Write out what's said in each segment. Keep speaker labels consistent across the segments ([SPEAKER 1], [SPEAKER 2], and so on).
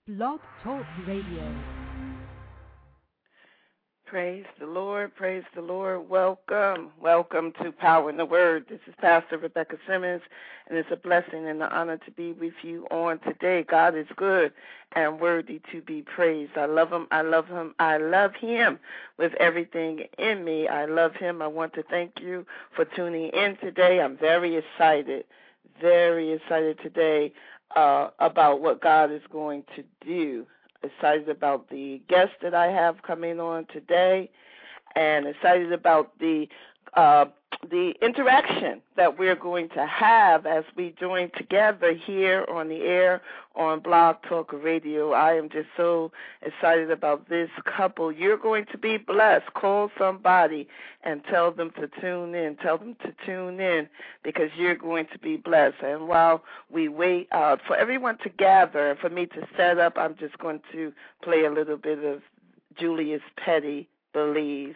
[SPEAKER 1] Blog Talk Radio.
[SPEAKER 2] Praise the Lord, praise the Lord. Welcome to Power in the Word. This is Pastor Rebecca Simmons, and it's a blessing and an honor to be with you on today. God is good and worthy to be praised. I love him, I love him, I love him with everything in me. I love him. I want to thank you for tuning in today. I'm very excited today about what God is going to do. Excited about the guest that I have coming on today, and excited about the interaction that we're going to have as we join together here on the air on Blog Talk Radio. I am just so excited about this couple. You're going to be blessed. Call somebody and tell them to tune in. Tell them to tune in because you're going to be blessed. And while we wait for everyone to gather, for me to set up, I'm just going to play a little bit of Julius Petty, Believe.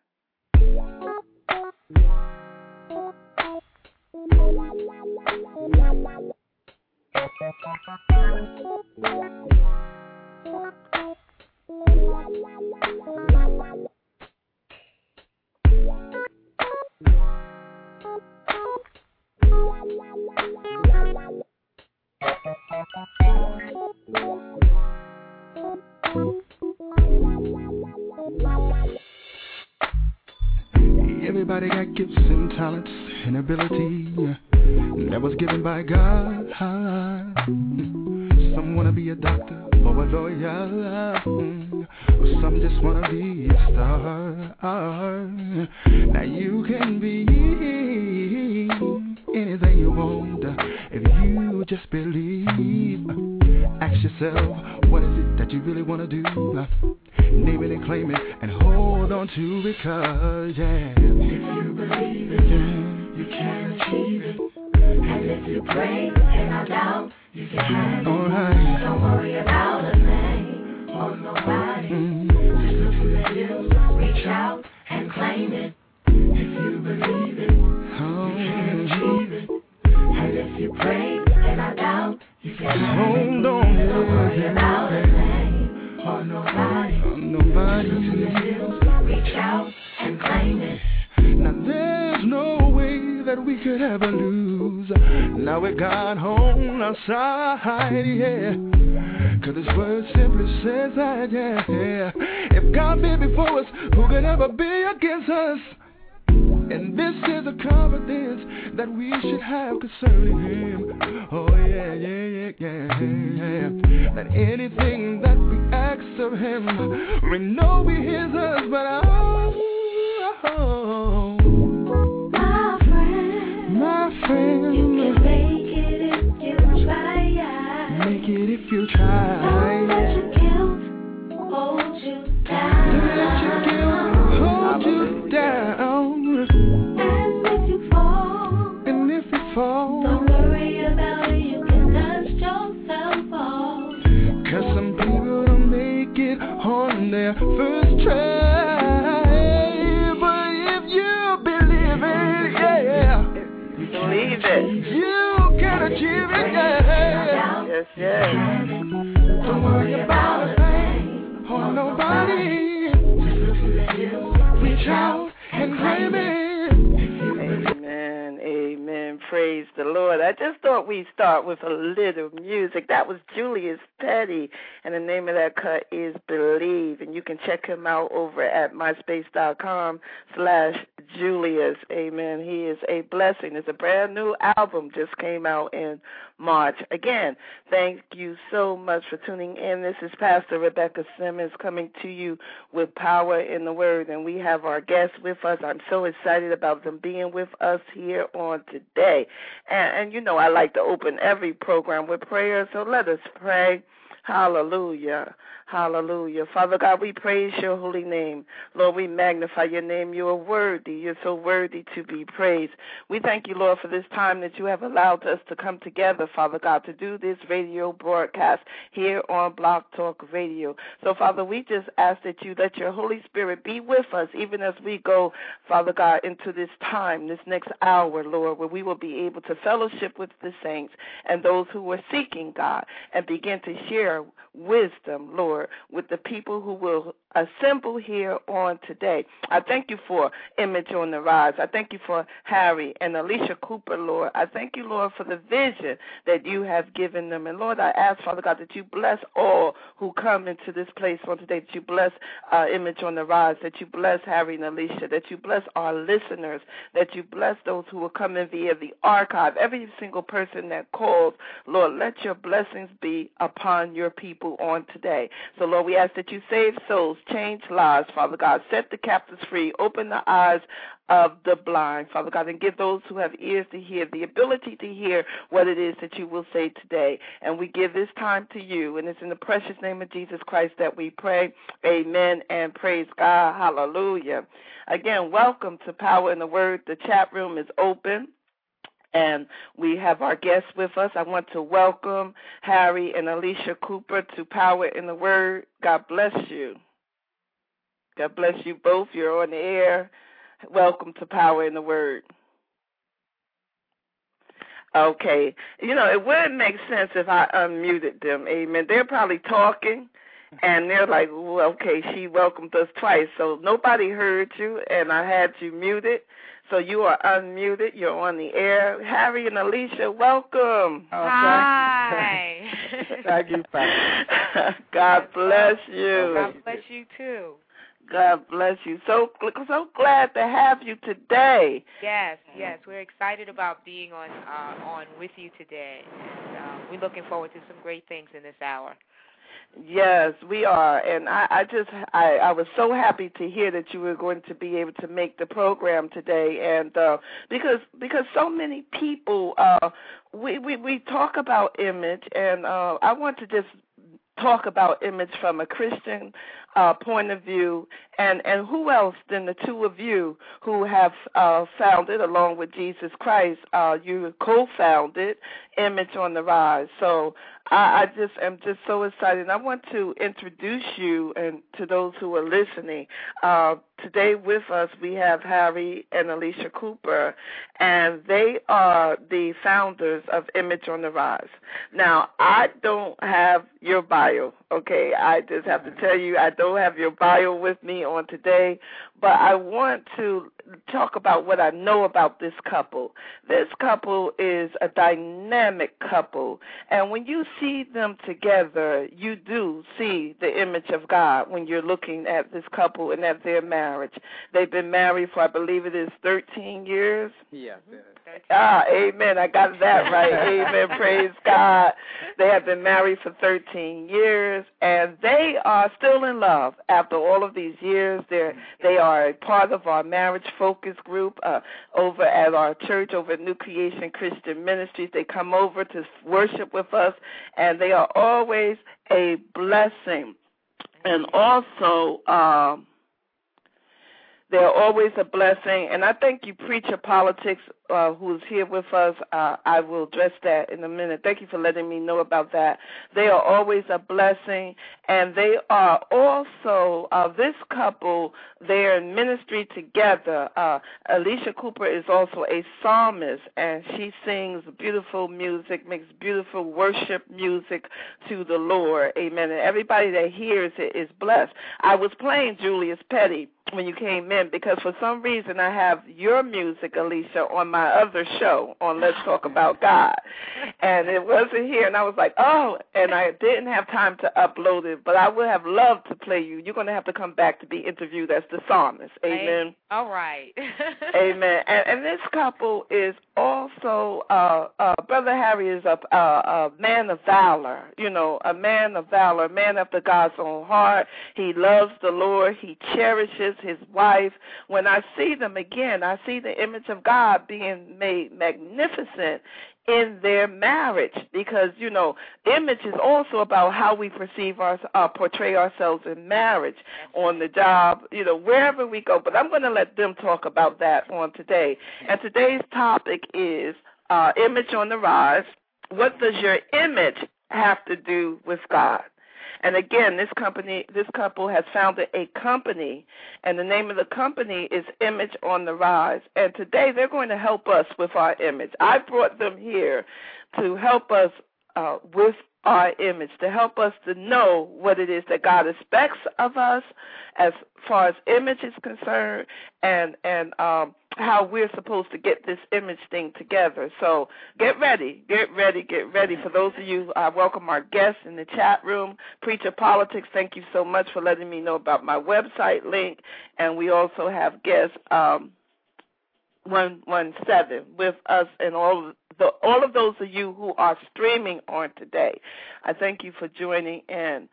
[SPEAKER 3] Everybody got gifts and talents and ability that was given by God. Some want to be a doctor or a lawyer. Some just want to be a star. Now you can be anything you want if you just believe. Ask yourself, what is it that you really want to do? Name it and claim it and hold on to it, cause if you believe it, you can achieve it. And if you pray and not doubt, you can have it. Alright. Don't worry about a thing or nobody. Just look to the hills, reach out and claim it. If you believe it, you can achieve it. And if you pray and not doubt, you can have it. Hold on. Don't worry about a thing or nobody. Nobody. Look to the hills, reach out and claim it. Now there's no way that we could ever lose. Now we got on our side, yeah. Cause this word simply says that, yeah. If God be before us, who could ever be against us? And this is a confidence that we should have concerning him. Oh yeah. That anything that we ask of him, we know he hears us, but my friend, you can make it if you try. Make it if you try. Don't let your guilt hold you down. Don't let your guilt hold you down. And if you fall, don't worry about it, you can dust yourself off. Cause some people don't make it on their first try. But if you believe it, yeah,
[SPEAKER 2] believe it,
[SPEAKER 3] you can achieve it, yeah.
[SPEAKER 2] Yes.
[SPEAKER 3] Don't worry about a thing or nobody. Just look to the hills, reach out and claim it.
[SPEAKER 2] Amen. Praise the Lord. I just thought we'd start with a little music. That was Julius Petty, and the name of that cut is Believe. And you can check him out over at myspace.com/Julius. Amen. He is a blessing. It's a brand new album, just came out in March. Again, thank you so much for tuning in. This is Pastor Rebecca Simmons coming to you with Power in the Word, and we have our guests with us. I'm so excited about them being with us here on today. And you know, I like to open every program with prayer, so let us pray. Hallelujah. Hallelujah. Father God, we praise your holy name. Lord, we magnify your name. You are worthy. You're so worthy to be praised. We thank you, Lord, for this time that you have allowed us to come together, Father God, to do this radio broadcast here on Blog Talk Radio. So, Father, we just ask that you let your Holy Spirit be with us even as we go, Father God, into this time, this next hour, Lord, where we will be able to fellowship with the saints and those who are seeking God and begin to share wisdom, Lord, with the people who will assemble here on today. I thank you for Image on the Rise. I thank you for Harry and Alicia Cooper, Lord. I thank you, Lord, for the vision that you have given them. And, Lord, I ask, Father God, that you bless all who come into this place on today, that you bless Image on the Rise, that you bless Harry and Alicia, that you bless our listeners, that you bless those who will come in via the archive, every single person that calls. Lord, let your blessings be upon your people on today. So, Lord, we ask that you save souls, change lives, Father God, set the captives free, open the eyes of the blind, Father God, and give those who have ears to hear the ability to hear what it is that you will say today. And we give this time to you, and it's in the precious name of Jesus Christ that we pray. Amen and praise God. Hallelujah. Again, welcome to Power in the Word. The chat room is open, and we have our guests with us. I want to welcome Harry and Alicia Cooper to Power in the Word. God bless you. God bless you both. You're on the air. Welcome to Power in the Word. Okay. You know, it wouldn't make sense if I unmuted them. Amen. They're probably talking, and they're like, well, okay, she welcomed us twice. So nobody heard you, and I had you muted. So you are unmuted. You're on the air. Harry and Alicia, welcome.
[SPEAKER 4] Hi.
[SPEAKER 5] Thank you, Pastor.
[SPEAKER 2] God bless you.
[SPEAKER 4] God bless you, too.
[SPEAKER 2] God bless you. So glad to have you today.
[SPEAKER 4] Yes. We're excited about being on with you today. And we're looking forward to some great things in this hour.
[SPEAKER 2] Yes, we are, and I was so happy to hear that you were going to be able to make the program today, and because so many people we talk about image, and I want to just talk about image from a Christian point of view, and who else than the two of you who have founded, along with Jesus Christ, you co-founded Image on the Rise. So I just am just so excited. I want to introduce you and to those who are listening. Today with us we have Harry and Alicia Cooper, and they are the founders of Image on the Rise. Now, I don't have your bio, okay? I just have to tell you, I don't have your bio with me on today, but I want to talk about what I know about this couple. This couple is a dynamic couple, and when you see them together, you do see the image of God when you're looking at this couple and at their marriage. They've been married for, I believe it is 13 years.
[SPEAKER 5] Yes.
[SPEAKER 2] Amen. I got that right. Amen. Praise God. They have been married for 13 years, and they are still in love after all of these years. They are a part of our marriage focus group over at our church, over at New Creation Christian Ministries. They come over to worship with us, and they are always a blessing. And also, they're always a blessing. And I thank you, Preacher Politics, who's here with us. I will address that in a minute. Thank you for letting me know about that. They are always a blessing. And they are also, this couple, they're in ministry together. Alicia Cooper is also a psalmist, and she sings beautiful music, makes beautiful worship music to the Lord. Amen. And everybody that hears it is blessed. I was playing Julius Petty when you came in because for some reason I have your music, Alicia, on my other show on Let's Talk About God. And it wasn't here, and I was like, oh, and I didn't have time to upload it, but I would have loved to play you. You're going to have to come back to be interviewed as the psalmist. Amen.
[SPEAKER 4] All right.
[SPEAKER 2] Amen. And this couple is also, Brother Harry is a man of valor, a man of valor, a man after God's own heart. He loves the Lord. He cherishes his wife. When I see them again, I see the image of God being made magnificent in their marriage because, image is also about how we portray ourselves in marriage, on the job, wherever we go. But I'm going to let them talk about that on today. And today's topic is Image on the Rise. What does your image have to do with God? And again, this couple has founded a company, and the name of the company is Image on the Rise. And today they're going to help us with our image. I brought them here to help us with our image, to help us to know what it is that God expects of us as far as image is concerned, and how we're supposed to get this image thing together. So get ready. For those of you, I welcome our guests in the chat room. Preacher Politics, thank you so much for letting me know about my website link. And we also have guests 117 with us, and all of those of you who are streaming on today. I thank you for joining in.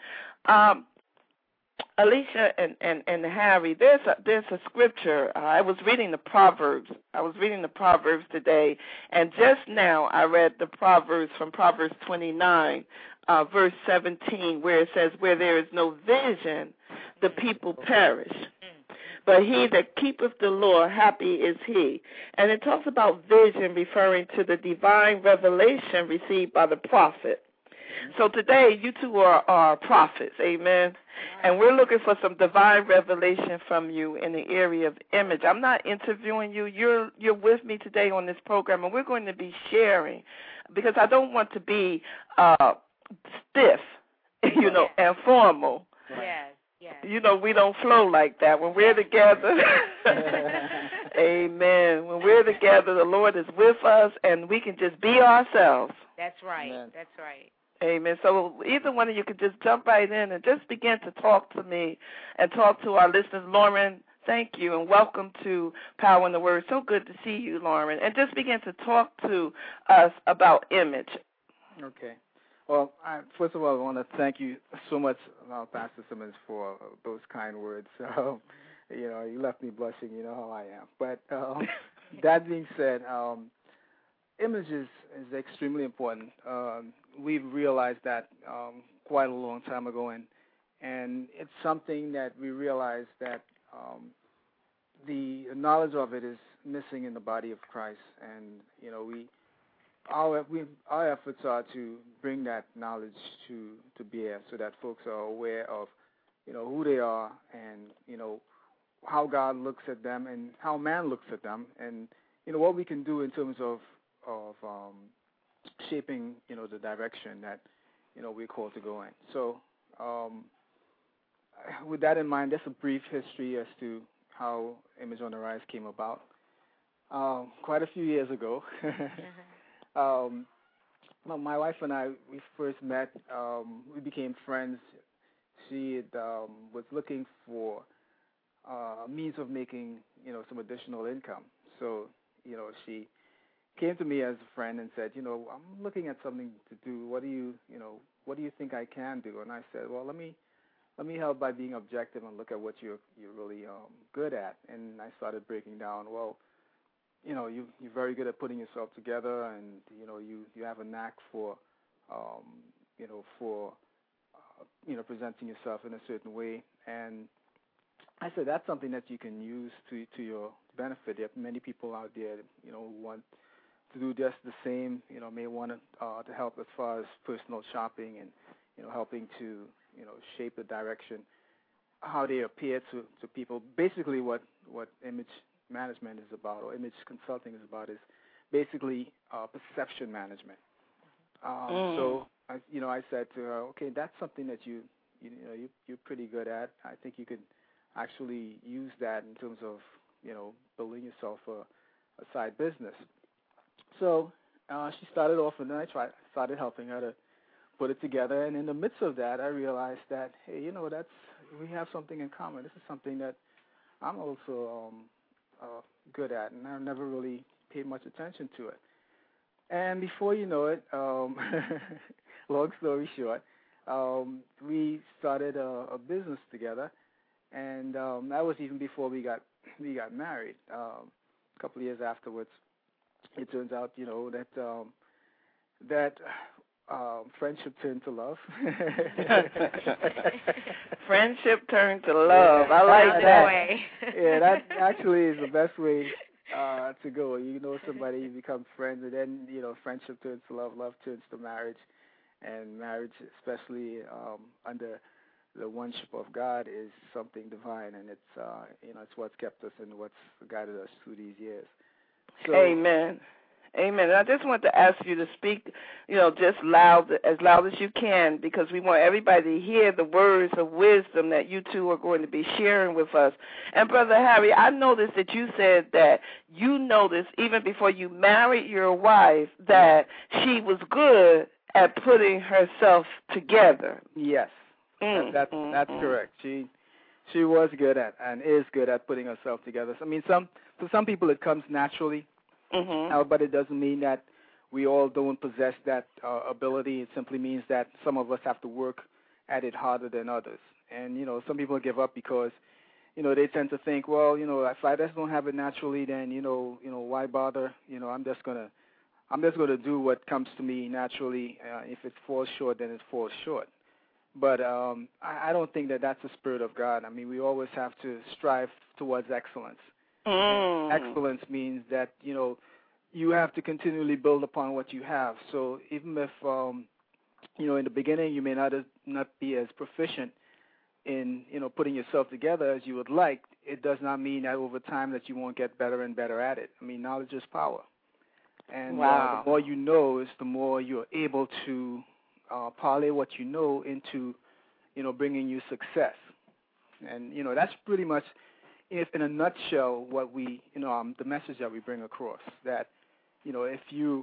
[SPEAKER 2] Alicia and Harry, there's a scripture. I was reading the Proverbs. Today, and just now I read the Proverbs from Proverbs 29, verse 17, where it says, "Where there is no vision, the people perish. But he that keepeth the law, happy is he." And it talks about vision, referring to the divine revelation received by the prophet. So today, you two are prophets, amen? And we're looking for some divine revelation from you in the area of image. I'm not interviewing you. You're with me today on this program, and we're going to be sharing, because I don't want to be stiff, and formal.
[SPEAKER 4] Yes.
[SPEAKER 2] We don't flow like that. When we're together, amen. When we're together, the Lord is with us, and we can just be ourselves.
[SPEAKER 4] That's right.
[SPEAKER 5] Amen.
[SPEAKER 4] That's right.
[SPEAKER 2] Amen. So either one of you could just jump right in and just begin to talk to me and talk to our listeners. Lauren, thank you, and welcome to Power in the Word. So good to see you, Lauren. And just begin to talk to us about image.
[SPEAKER 5] Okay. Well, first of all, I want to thank you so much, Pastor Simmons, for those kind words. You left me blushing. You know how I am. But that being said, image is extremely important. We've realized that quite a long time ago, and it's something that we realize that the knowledge of it is missing in the body of Christ, and our efforts are to bring that knowledge to bear, so that folks are aware of who they are, and how God looks at them and how man looks at them, and what we can do in terms of shaping the direction that we're called to go in. So with that in mind, just a brief history as to how Image on the Rise came about. Quite a few years ago, my wife and I, we first met. We became friends. She was looking for a means of making some additional income. So she came to me as a friend and said, I'm looking at something to do. What do you think I can do? And I said, well, let me help by being objective and look at what you're really good at. And I started breaking down. Well, you're very good at putting yourself together, and you have a knack for presenting yourself in a certain way. And I said that's something that you can use to your benefit. There are many people out there, who want to do just the same. May want to help as far as personal shopping and helping to shape the direction, how they appear to people. Basically, what image management is about, or image consulting is about, is basically perception management. So I said to her, okay, that's something that you're pretty good at. I think you could actually use that in terms of building yourself a side business. So she started off, and then I started helping her to put it together. And in the midst of that, I realized that, hey, we have something in common. This is something that I'm also good at, and I never really paid much attention to it. And before you know it, long story short, we started a business together, and that was even before we got married. A couple of years afterwards, it turns out, that friendship turned to love.
[SPEAKER 2] Friendship turned to love. I like that.
[SPEAKER 5] Yeah, that actually is the best way to go. You know somebody, you become friends, and then friendship turns to love, love turns to marriage, and marriage, especially under the oneship of God, is something divine, and it's it's what's kept us and what's guided us through these years. So,
[SPEAKER 2] amen. Amen. And I just want to ask you to speak, just as loud as you can, because we want everybody to hear the words of wisdom that you two are going to be sharing with us. And Brother Harry, I noticed that you said that you noticed even before you married your wife that she was good at putting herself together.
[SPEAKER 5] Yes, that's correct. She was good at and is good at putting herself together. I mean, for some people it comes naturally. But it doesn't mean that we all don't possess that ability. It simply means that some of us have to work at it harder than others. And, some people give up because, they tend to think, well, if I just don't have it naturally, then, why bother? I'm just gonna do what comes to me naturally. If it falls short, then it falls short. But I don't think that that's the spirit of God. I mean, we always have to strive towards excellence. Excellence means that, you have to continually build upon what you have. So even if, in the beginning you may not be as proficient in, putting yourself together as you would like, it does not mean that over time that you won't get better and better at it. I mean, knowledge is power. And the more you know is the more you're able to parlay what you know into, bringing you success. And, that's pretty much, if in a nutshell, what we, the message that we bring across, that, if you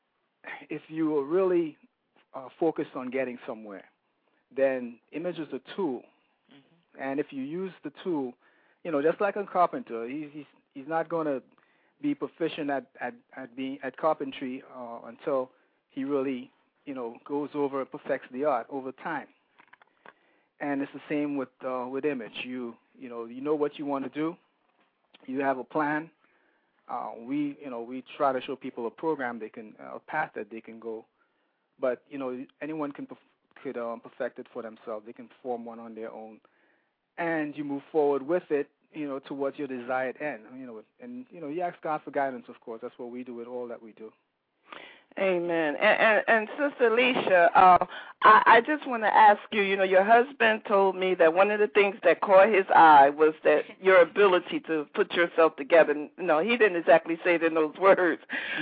[SPEAKER 5] are really focused on getting somewhere, then image is a tool. And if you use the tool, just like a carpenter, he's not going to be proficient at carpentry until he really, goes over and perfects the art over time. And it's the same with image. You know what you want to do. You have a plan. We try to show people a program a path that they can go. But anyone could perfect it for themselves. They can form one on their own, and you move forward with it, towards your desired end. And you ask God for guidance. Of course, that's what we do with all that we do.
[SPEAKER 2] Amen. And Sister Alicia, I just want to ask you, your husband told me that one of the things that caught his eye was that your ability to put yourself together. No, he didn't exactly say it in those words.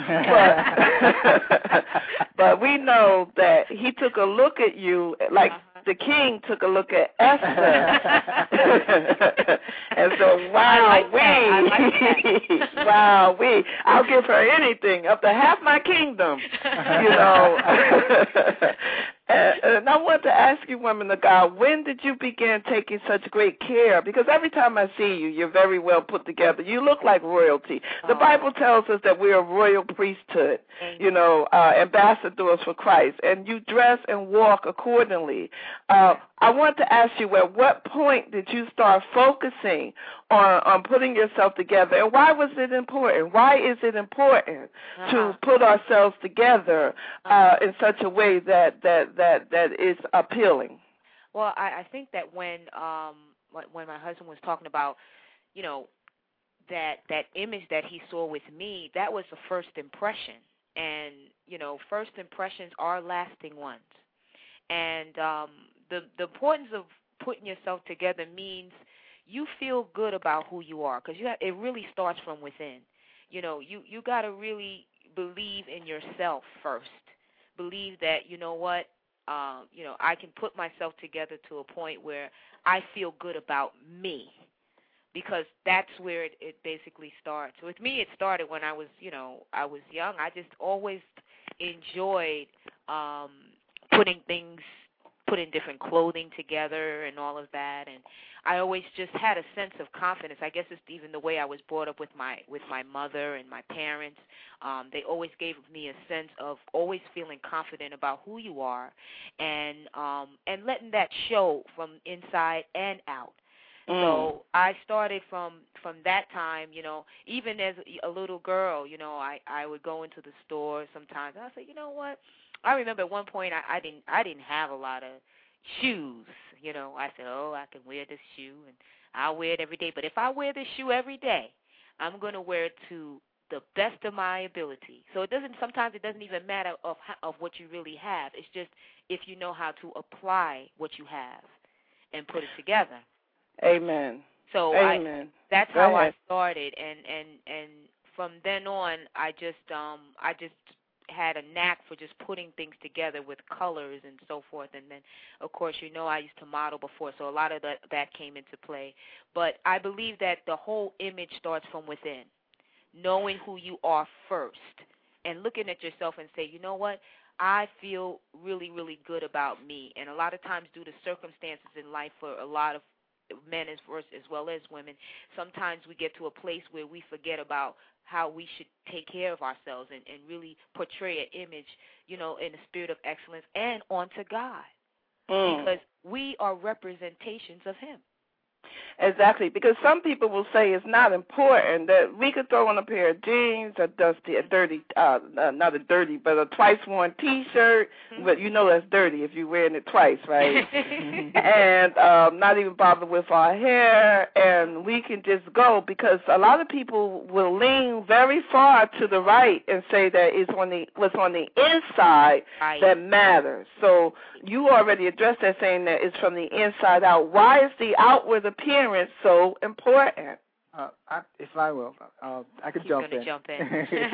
[SPEAKER 2] But we know that he took a look at you like the king took a look at Esther. And so, I'll give her anything, up to half my kingdom, And I want to ask you, women of God, when did you begin taking such great care? Because every time I see you, you're very well put together. You look like royalty. The Bible tells us that we're a royal priesthood, ambassadors for Christ, and you dress and walk accordingly. I want to ask you, at what point did you start focusing on putting yourself together, and why was it important? Why is it important to put ourselves together in such a way that is appealing?
[SPEAKER 4] Well, I think that when my husband was talking about, that image that he saw with me, that was the first impression. And, first impressions are lasting ones. And the importance of putting yourself together means you feel good about who you are, because it really starts from within. You got to really believe in yourself first. Believe that, I can put myself together to a point where I feel good about me, because that's where it basically starts. With me, it started when I was young. I just always enjoyed putting different clothing together and all of that, and I always just had a sense of confidence. I guess it's even the way I was brought up with my mother and my parents. They always gave me a sense of always feeling confident about who you are, and letting that show from inside and out. So I started from that time, even as a little girl, I would go into the store sometimes, and I'd say, what? I remember at one point I didn't have a lot of shoes. I said, I can wear this shoe, and I'll wear it every day. But if I wear this shoe every day, I'm going to wear it to the best of my ability. So sometimes it doesn't even matter of what you really have. It's just if you know how to apply what you have and put it together.
[SPEAKER 2] Amen.
[SPEAKER 4] So
[SPEAKER 2] Amen.
[SPEAKER 4] That's how I started, and from then on, I just had a knack for just putting things together with colors and so forth. And then, of course, I used to model before, so a lot of that came into play. But I believe that the whole image starts from within, knowing who you are first and looking at yourself and say, you know what, I feel really, really good about me. And a lot of times due to circumstances in life for a lot of men as well as women, sometimes we get to a place where we forget about how we should take care of ourselves and really portray an image, in a spirit of excellence and onto God. Because we are representations of Him.
[SPEAKER 2] Exactly, because some people will say it's not important that we could throw on a pair of jeans, a dirty, not a dirty, but a twice-worn T-shirt, but that's dirty if you're wearing it twice, right? And not even bother with our hair, and we can just go, because a lot of people will lean very far to the right and say that it's what's on the inside that matters. So you already addressed that, saying that it's from the inside out. Why is the outward appearance so important?
[SPEAKER 5] If I will, I could jump in.
[SPEAKER 4] Jump in.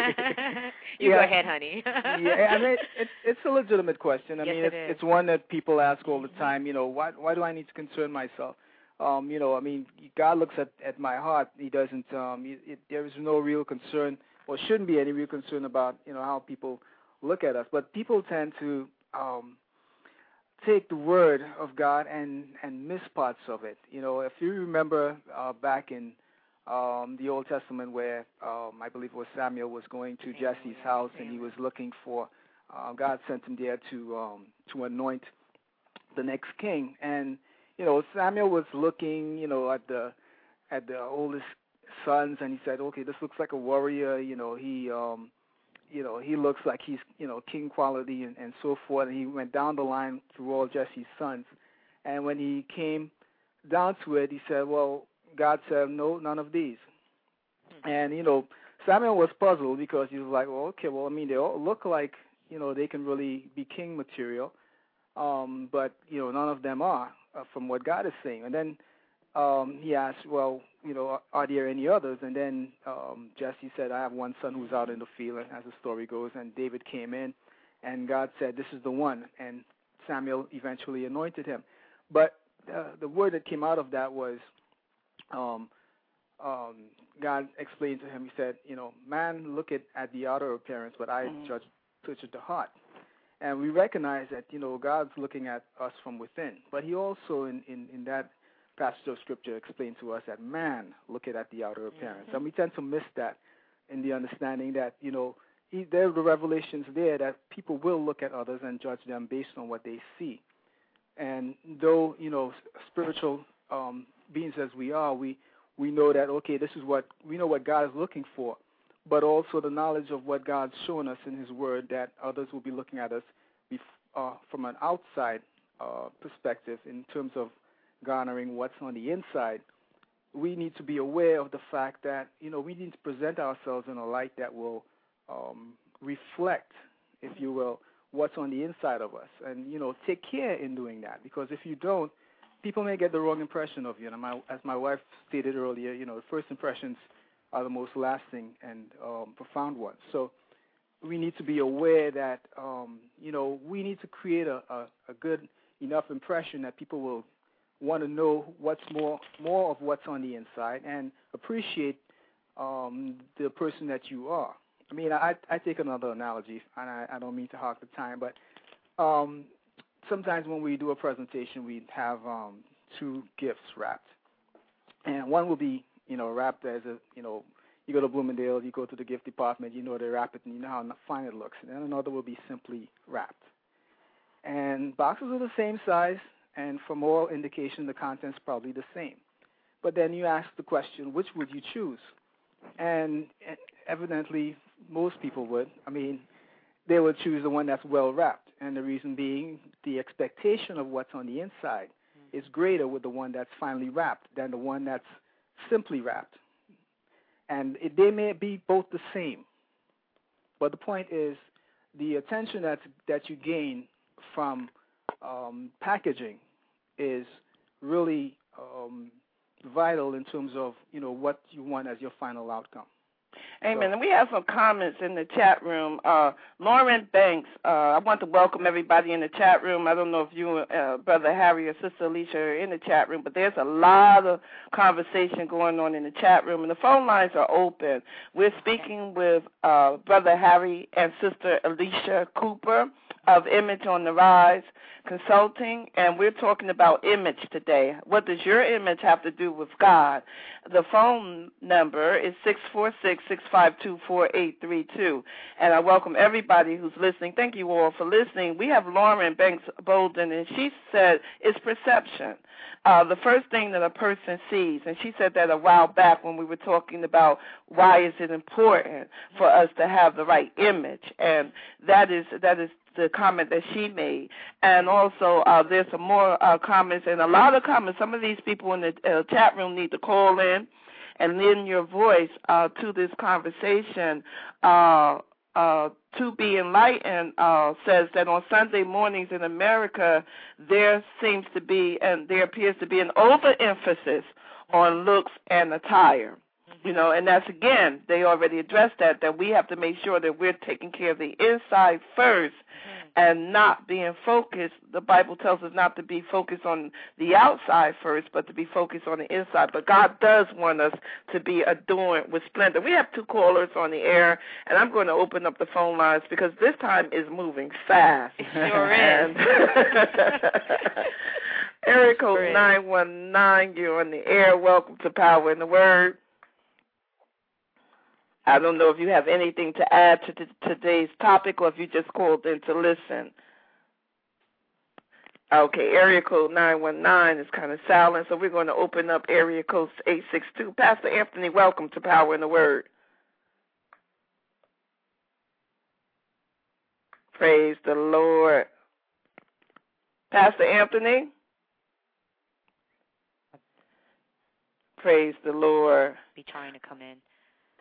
[SPEAKER 4] You go ahead, honey.
[SPEAKER 5] Yeah, I mean, it's a legitimate question. I mean, it's one that people ask all the time. Why do I need to concern myself? I mean, God looks at my heart. He doesn't. There is no real concern, or shouldn't be any real concern about how people look at us. But people tend to take the word of God and miss parts of it. If you remember back in the Old Testament, where I believe it was Samuel was going to Jesse's house, and he was looking for God sent him there to anoint the next king. And Samuel was looking at the oldest sons, and he said, okay, this looks like a warrior. He looks like he's, king quality and so forth. And he went down the line through all Jesse's sons. And when he came down to it, he said, well, God said, no, none of these. And, Samuel was puzzled, because he was like, well, okay, well, I mean, they all look like, they can really be king material. But, none of them are, from what God is saying. And then he asked, well, are there any others? And then Jesse said, I have one son who's out in the field, as the story goes. And David came in, and God said, this is the one. And Samuel eventually anointed him. But the word that came out of that was, God explained to him, he said, man look at the outer appearance, but I judge the heart. And we recognize that, God's looking at us from within. But he also, in that passage of Scripture, explained to us that man looketh at the outer appearance. And we tend to miss that in the understanding that, there are the revelations there that people will look at others and judge them based on what they see. And though, spiritual beings as we are, we know that, okay, we know what God is looking for, but also the knowledge of what God's shown us in His Word, that others will be looking at us from an outside perspective in terms of garnering what's on the inside. We need to be aware of the fact that, we need to present ourselves in a light that will reflect, if you will, what's on the inside of us. And, take care in doing that, because if you don't, people may get the wrong impression of you. And as my wife stated earlier, the first impressions are the most lasting and profound ones. So we need to be aware that, we need to create a good enough impression that people will want to know what's more of what's on the inside and appreciate the person that you are. I mean, I take another analogy, and I don't mean to hog the time, but sometimes when we do a presentation, we have two gifts wrapped. And one will be, wrapped as you go to Bloomingdale, you go to the gift department, they wrap it, and you know how fine it looks. And then another will be simply wrapped. And boxes are the same size, and from all indication, the content's probably the same. But then you ask the question, which would you choose? And evidently, most people would. I mean, they would choose the one that's well wrapped. And the reason being, the expectation of what's on the inside is greater with the one that's finely wrapped than the one that's simply wrapped. And they may be both the same. But the point is, the attention that you gain from packaging is really vital in terms of, what you want as your final outcome.
[SPEAKER 2] Amen. And we have some comments in the chat room. Lauren Banks, I want to welcome everybody in the chat room. I don't know if you, Brother Harry or Sister Alicia are in the chat room, but there's a lot of conversation going on in the chat room, and the phone lines are open. We're speaking with Brother Harry and Sister Alicia Cooper of Image on the Rise Consulting, and we're talking about image today. What does your image have to do with God? The phone number is 646-652-4832, and I welcome everybody who's listening. Thank you all for listening. We have Lauren Banks Bolden, and she said it's perception. The first thing that a person sees, and she said that a while back when we were talking about why is it important for us to have the right image, and that is the comment that she made. And also there's some more comments, and a lot of comments. Some of these people in the chat room need to call in and lend your voice to this conversation. To Be Enlightened says that on Sunday mornings in America, there appears to be an overemphasis on looks and attire. You know, and that's, again, they already addressed that we have to make sure that we're taking care of the inside first and not being focused. The Bible tells us not to be focused on the outside first, but to be focused on the inside. But God does want us to be adorned with splendor. We have two callers on the air, and I'm going to open up the phone lines because this time is moving fast.
[SPEAKER 4] It sure is.
[SPEAKER 2] Area code 919, you're on the air. Welcome to Power in the Word. I don't know if you have anything to add to today's topic or if you just called in to listen. Okay, area code 919 is kind of silent, so we're going to open up area code 862. Pastor Anthony, welcome to Power in the Word. Praise the Lord. Pastor Anthony? Praise the Lord.
[SPEAKER 4] Be trying to come in.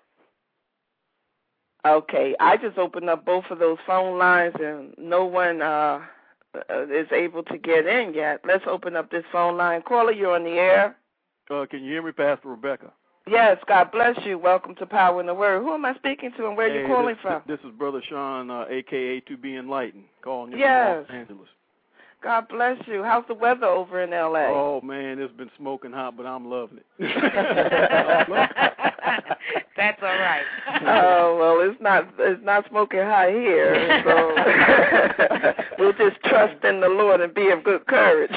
[SPEAKER 2] Okay, I just opened up both of those phone lines, and no one is able to get in yet. Let's open up this phone line. Caller, you're on the air.
[SPEAKER 6] Can you hear me, Pastor Rebecca?
[SPEAKER 2] Yes, God bless you. Welcome to Power in the Word. Who am I speaking to, and where are you calling from?
[SPEAKER 6] This is Brother Sean, a.k.a. To Be Enlightened, calling you
[SPEAKER 2] yes.
[SPEAKER 6] from Los Angeles.
[SPEAKER 2] God bless you. How's the weather over in L.A.?
[SPEAKER 6] Oh, man, it's been smoking hot, but I'm loving it.
[SPEAKER 4] That's all right.
[SPEAKER 2] Oh, well, it's not smoking hot here, so we'll just trust in the Lord and be of good courage.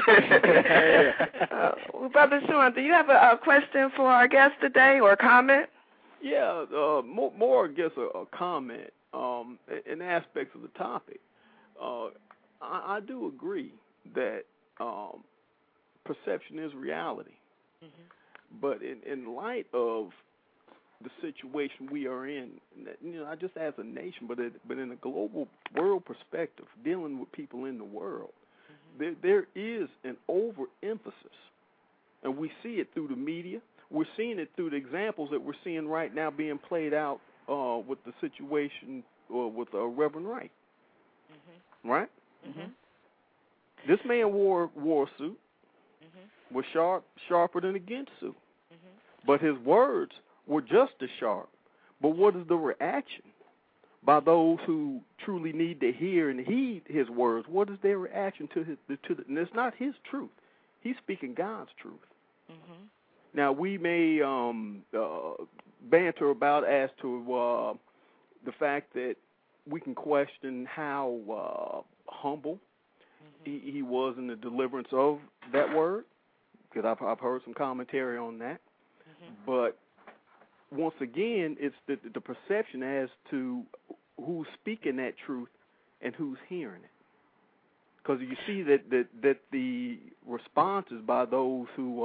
[SPEAKER 2] Brother Sean, do you have a question for our guest today or a comment?
[SPEAKER 6] Yeah, more I guess a comment in aspects of the topic. I do agree that perception is reality. Mm-hmm. But in light of the situation we are in, not just as a nation, but in a global world perspective, dealing with people in the world, mm-hmm. there is an overemphasis, and we see it through the media. We're seeing it through the examples that we're seeing right now being played out with the situation with Reverend Wright. Mm-hmm. Right? Mm-hmm. This man wore a suit, mm-hmm. was sharper than a Ginsu, mm-hmm. but his words were just as sharp. But what is the reaction by those who truly need to hear and heed his words? What is their reaction to and it's not his truth. He's speaking God's truth. Mm-hmm. Now, we may banter about as to the fact that we can question how humble mm-hmm. he was in the deliverance of that word, because I've heard some commentary on that. Mm-hmm. But once again, it's the perception as to who's speaking that truth and who's hearing it. Because you see that the responses by those who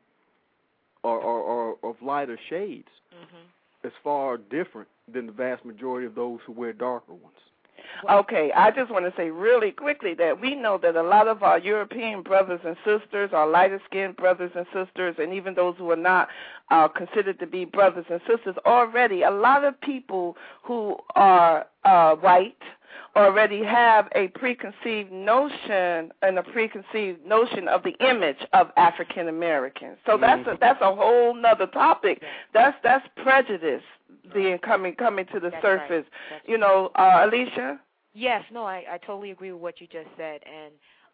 [SPEAKER 6] are of lighter shades mm-hmm. is far different than the vast majority of those who wear darker ones.
[SPEAKER 2] Okay, I just want to say really quickly that we know that a lot of our European brothers and sisters, our lighter-skinned brothers and sisters, and even those who are not considered to be brothers and sisters already, a lot of people who are white, already have a preconceived notion of the image of African Americans. So that's a whole nother topic. That's prejudice being coming to the surface.
[SPEAKER 4] Right.
[SPEAKER 2] You know, Alicia?
[SPEAKER 4] Yes, no, I totally agree with what you just said, and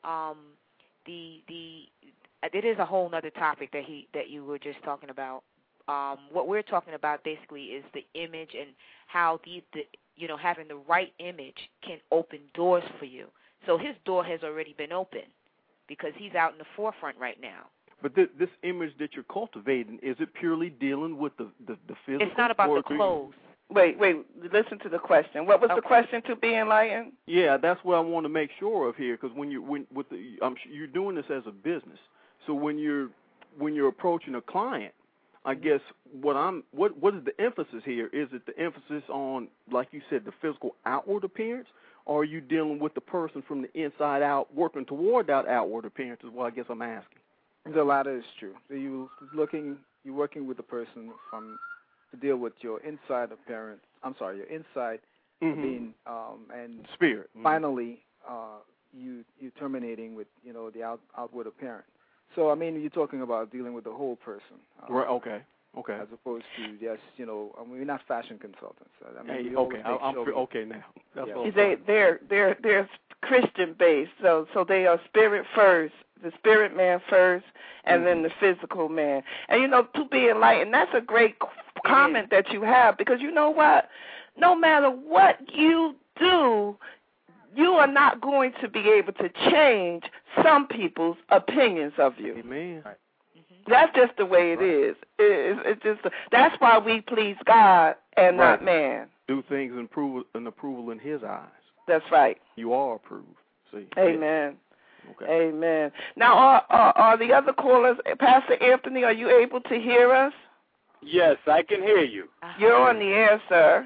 [SPEAKER 4] it is a whole nother topic that you were just talking about. What we're talking about basically is the image and how having the right image can open doors for you. So his door has already been opened because he's out in the forefront right now.
[SPEAKER 6] But this image that you're cultivating, is it purely dealing with the physical?
[SPEAKER 4] It's not about the clothes.
[SPEAKER 2] Wait, listen to the question. What was the question, to be enlightened?
[SPEAKER 6] Yeah, that's what I want to make sure of here, because I'm sure you're doing this as a business. So when you're approaching a client, I guess what is the emphasis here? Is it the emphasis on, like you said, the physical outward appearance, or are you dealing with the person from the inside out, working toward that outward appearance? Is what I guess I'm asking.
[SPEAKER 5] The latter is true. You're working with the person to deal with your inside appearance. I'm sorry, your inside being and
[SPEAKER 6] spirit.
[SPEAKER 5] Finally, you terminating with the outward appearance. So I mean, you're talking about dealing with the whole person.
[SPEAKER 6] Right. Okay. As
[SPEAKER 5] opposed to just we're not fashion consultants. I mean,
[SPEAKER 6] okay now. That's what
[SPEAKER 2] they're Christian based, so they are spirit first, the spirit man first, and then the physical man. And to be enlightened, that's a great comment that you have, because you know what? No matter what you do, you are not going to be able to change some people's opinions of you.
[SPEAKER 6] Amen.
[SPEAKER 5] Right.
[SPEAKER 2] That's just the way it is. It's just that's why we please God and not man.
[SPEAKER 6] Do things in approval in His eyes.
[SPEAKER 2] That's right.
[SPEAKER 6] You are approved. See.
[SPEAKER 2] Amen.
[SPEAKER 6] Okay.
[SPEAKER 2] Amen. Now, are the other callers, Pastor Anthony? Are you able to hear us?
[SPEAKER 7] Yes, I can hear you.
[SPEAKER 2] You're on the air, sir.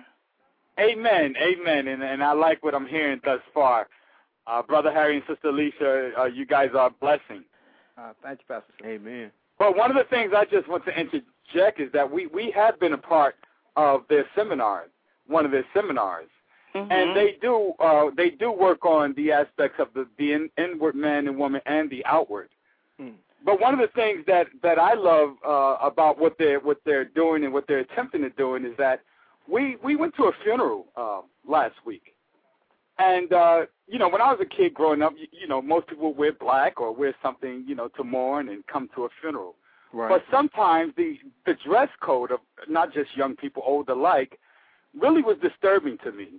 [SPEAKER 7] Amen. And I like what I'm hearing thus far. Brother Harry and Sister Alicia, you guys are a blessing.
[SPEAKER 5] Thank you, Pastor.
[SPEAKER 6] Amen.
[SPEAKER 7] But one of the things I just want to interject is that we have been a part of their seminar, one of their seminars, and they do work on the aspects of the inward man and woman and the outward. But one of the things that I love about what they're doing and what they're attempting to do is that we went to a funeral last week, and when I was a kid growing up, most people wear black or wear something to mourn and come to a funeral.
[SPEAKER 6] Right.
[SPEAKER 7] But sometimes the dress code of not just young people, old alike, really was disturbing to me.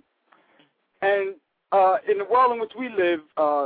[SPEAKER 7] And in the world in which we live,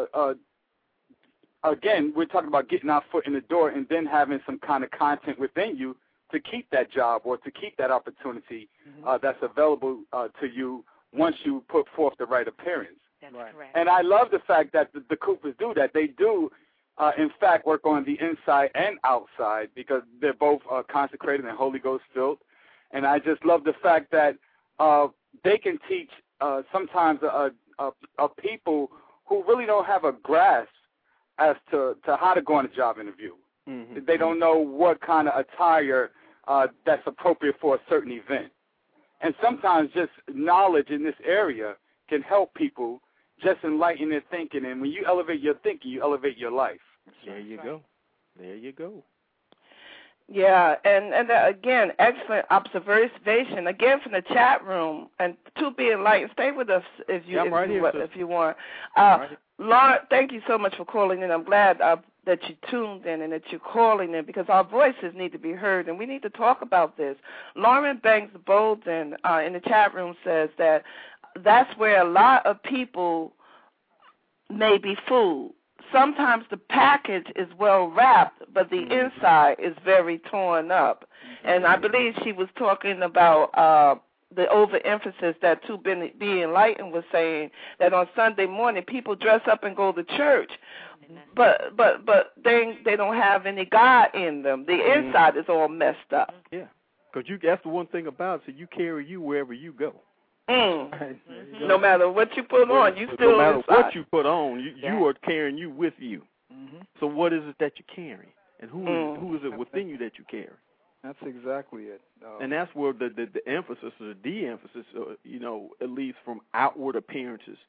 [SPEAKER 7] again, we're talking about getting our foot in the door and then having some kind of content within you to keep that job or to keep that opportunity that's available to you once you put forth the right appearance.
[SPEAKER 4] That's correct.
[SPEAKER 7] And I love the fact that the Coopers do that. They do, in fact, work on the inside and outside because they're both consecrated and Holy Ghost filled. And I just love the fact that they can teach sometimes a people who really don't have a grasp as to how to go on a job interview. They don't know what kind of attire that's appropriate for a certain event. And sometimes just knowledge in this area can help people just enlighten their thinking. And when you elevate your thinking, you elevate your life.
[SPEAKER 6] There you go. There you go.
[SPEAKER 2] Yeah, and again, excellent observation. Again, from the chat room, and to be enlightened, stay with us if you want. Lauren, thank you so much for calling in. I'm glad that you tuned in and that you're calling in because our voices need to be heard, and we need to talk about this. Lauren Banks-Bolden in the chat room says that that's where a lot of people may be fooled. Sometimes the package is well wrapped, but the inside is very torn up. And I believe she was talking about the overemphasis that To Be Enlightened was saying, that on Sunday morning people dress up and go to church, but they don't have any God in them. The inside is all messed up.
[SPEAKER 6] Yeah, because that's the one thing about it. So you carry you wherever you go.
[SPEAKER 2] No matter what you put on, you still.
[SPEAKER 6] No matter what you put on, you are carrying you with you. So what is it that you carry, and who is it within you that you carry?
[SPEAKER 5] That's exactly it.
[SPEAKER 6] And that's where the emphasis or the de-emphasis, at least from outward appearances,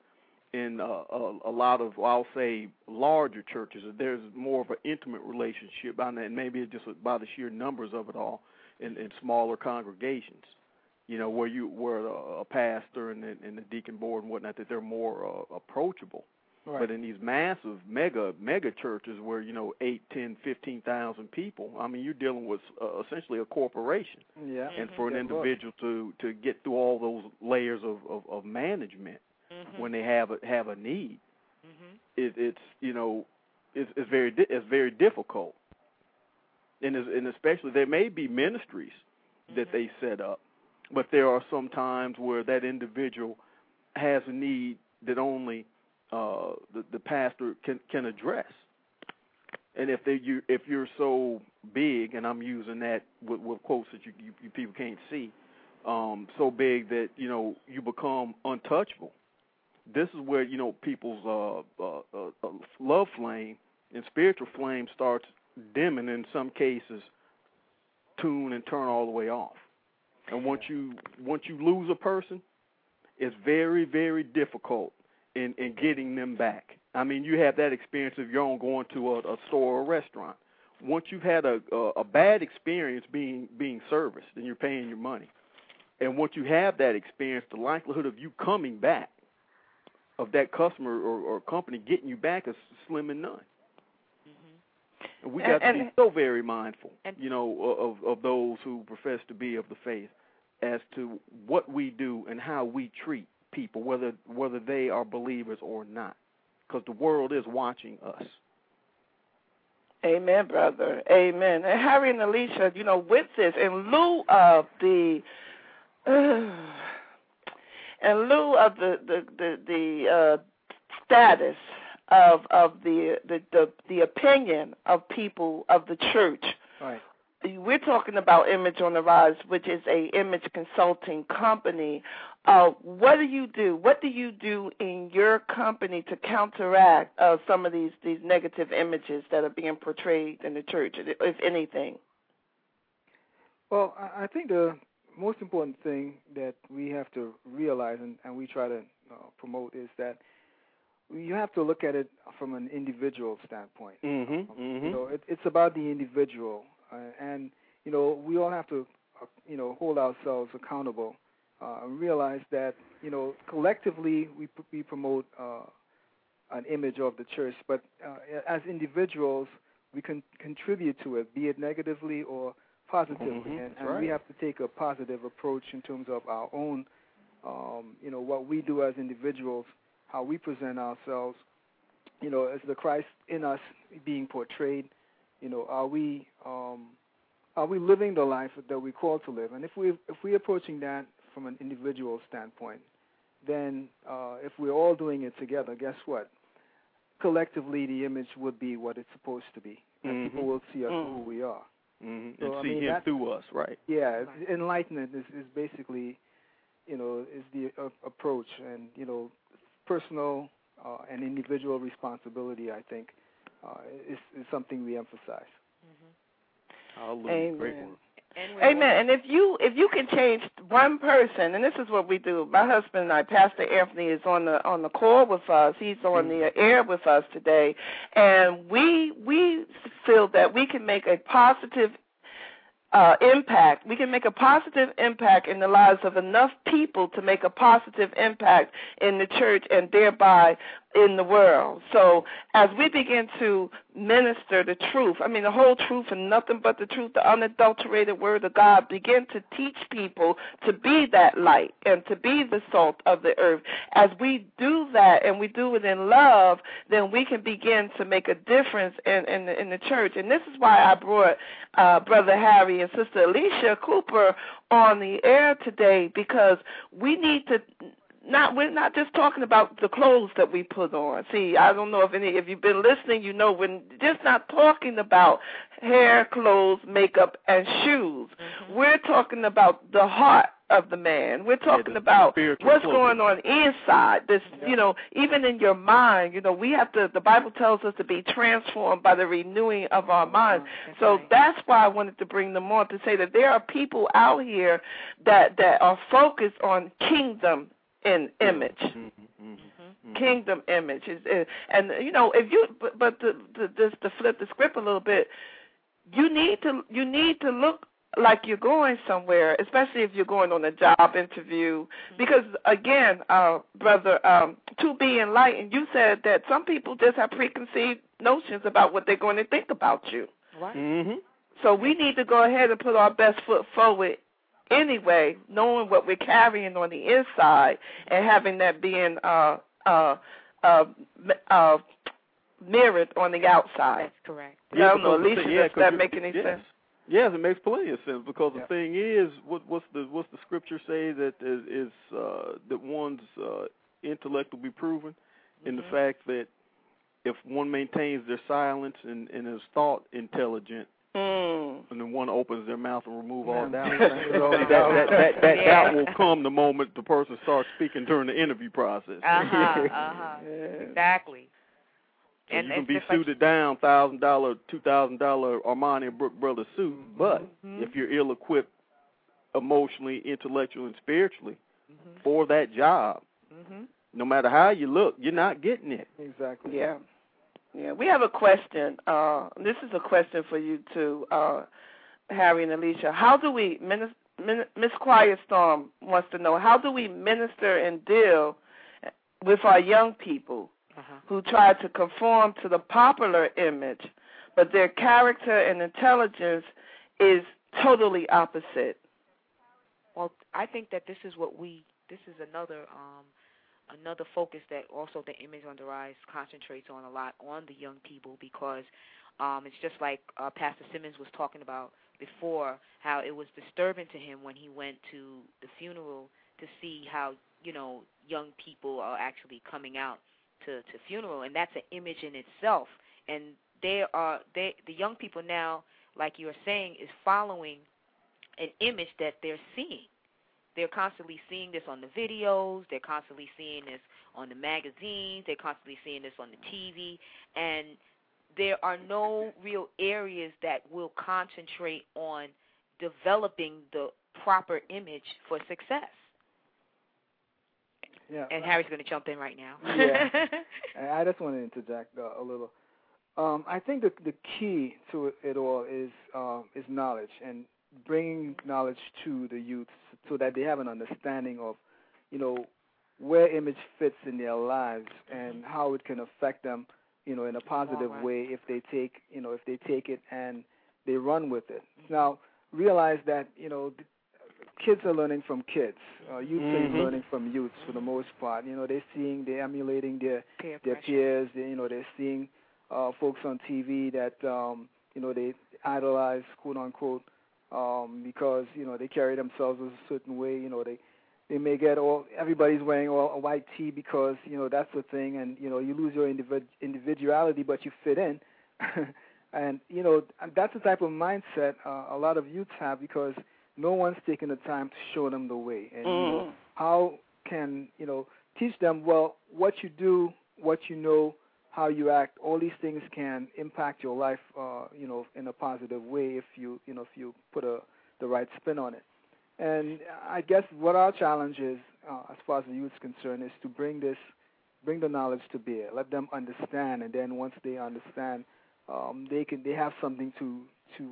[SPEAKER 6] in a lot of, I'll say, larger churches, there's more of an intimate relationship, and maybe it's just by the sheer numbers of it all in smaller congregations. You know, where a pastor and the deacon board and whatnot, that they're more approachable. Right. But in these massive mega churches where, 8, 10, 15,000 people, I mean, you're dealing with essentially a corporation. Yeah. And for an individual to get through all those layers of management when they have a need, it's very difficult. And especially there may be ministries that they set up, but there are some times where that individual has a need that only the pastor can address. And if you're so big, and I'm using that with quotes that you people can't see, so big that you become untouchable. This is where people's love flame and spiritual flame starts dimming, in some cases tune and turn all the way off. And once you lose a person, it's very, very difficult in getting them back. I mean, you have that experience of your own going to a store or a restaurant. Once you've had a bad experience being serviced and you're paying your money, and once you have that experience, the likelihood of you coming back, of that customer or company getting you back, is slim and none. And we got to be so very mindful, of those who profess to be of the faith, as to what we do and how we treat people, whether they are believers or not, because the world is watching us.
[SPEAKER 2] Amen, brother. Amen. And Harry and Alicia, with this, in lieu of the status of the opinion of people of the church. Right. We're talking about Image on the Rise, which is a image consulting company. What do you do? What do you do in your company to counteract some of these negative images that are being portrayed in the church, if anything?
[SPEAKER 5] Well, I think the most important thing that we have to realize and we try to promote is that you have to look at it from an individual standpoint. It's about the individual, and we all have to hold ourselves accountable and realize that collectively we promote an image of the church, but as individuals we can contribute to it, be it negatively or positively, and we have to take a positive approach in terms of our own, what we do as individuals, how we present ourselves, as the Christ in us being portrayed. Are we living the life that we're called to live? And if we're approaching that from an individual standpoint, then if we're all doing it together, guess what? Collectively, the image would be what it's supposed to be, and people will see us for who we are. So,
[SPEAKER 6] and see Him through us, right?
[SPEAKER 5] Yeah, enlightenment is basically, is the approach, and personal and individual responsibility, I think, is something we emphasize.
[SPEAKER 6] Hallelujah. Great word.
[SPEAKER 2] Amen. And if you can change one person, and this is what we do. My husband and I, Pastor Anthony, is on the call with us. He's on the air with us today, and we feel that we can make a positive impact. We can make a positive impact in the lives of enough people to make a positive impact in the church and thereby in the world. So as we begin to minister the truth, the whole truth and nothing but the truth, the unadulterated word of God, begin to teach people to be that light and to be the salt of the earth. As we do that and we do it in love, then we can begin to make a difference in the church. And this is why I brought Brother Harry and Sister Alicia Cooper on the air today, because we need to we're not just talking about the clothes that we put on. See, I don't know if you've been listening, we're just not talking about hair, clothes, makeup, and shoes. We're talking about the heart of the man. We're talking about what's going on inside. This, even in your mind, we have to, the Bible tells us to be transformed by the renewing of our minds. So that's why I wanted to bring them on, to say that there are people out here that are focused on kingdom in image. kingdom image. And you know, if you but to flip the script a little bit, you need to look like you're going somewhere, especially if you're going on a job interview. Because again, brother, to be enlightened, you said that some people just have preconceived notions about what they're going to think about you.
[SPEAKER 4] Right.
[SPEAKER 6] Mm-hmm.
[SPEAKER 2] So we need to go ahead and put our best foot forward anyway, knowing what we're carrying on the inside and having that being mirrored on the outside.
[SPEAKER 4] That's correct.
[SPEAKER 2] I don't know, Alicia, does that make any sense?
[SPEAKER 6] Yes, it makes plenty of sense because the thing is, what's the scripture say that is that one's intellect will be proven in the fact that if one maintains their silence and is thought intelligent, and then one opens their mouth and remove all doubt, that doubt will come the moment the person starts speaking during the interview process.
[SPEAKER 4] Exactly.
[SPEAKER 6] So you can be suited down, $1,000, $2,000 Armani and Brook Brothers suit, but if you're ill-equipped emotionally, intellectually, and spiritually for that job, no matter how you look, you're not getting it.
[SPEAKER 5] Exactly.
[SPEAKER 2] Yeah. Yeah. We have a question. This is a question for you too, Harry and Alicia. How do we, Miss Quiet Storm wants to know, how do we minister and deal with our young people who try to conform to the popular image, but their character and intelligence is totally opposite?
[SPEAKER 4] Well, I think that this is another focus that also the Image on the Rise concentrates on a lot on the young people, because it's just like Pastor Simmons was talking about before, how it was disturbing to him when he went to the funeral to see how, you know, young people are actually coming out to funeral, and that's an image in itself. And the young people now, like you were saying, is following an image that they're seeing. They're constantly seeing this on the videos. They're constantly seeing this on the magazines. They're constantly seeing this on the TV. And there are no real areas that will concentrate on developing the proper image for success.
[SPEAKER 5] Yeah.
[SPEAKER 4] And Harry's going to jump in right now.
[SPEAKER 5] Yeah. I just want to interject a little. I think the key to it all is knowledge, and bringing knowledge to the youth so that they have an understanding of, you know, where image fits in their lives and how it can affect them, you know, in a positive way if they take it and they run with it. Now, realize that, you know, kids are learning from kids. Youth are learning from youths for the most part. You know, they're emulating their peers. They're seeing folks on TV that, you know, they idolize, quote unquote, because, you know, they carry themselves a certain way. You know, they may get everybody's wearing a white tee because, you know, that's the thing, and, you know, you lose your individuality, but you fit in. And, you know, that's the type of mindset a lot of youths have, because no one's taking the time to show them the way. And you know, how can, you know, teach them, well, what you do, what you know, how you act, all these things can impact your life, you know, in a positive way if you put the right spin on it. And I guess what our challenge is, as far as the youth is concerned, is to bring the knowledge to bear, let them understand, and then once they understand, they have something to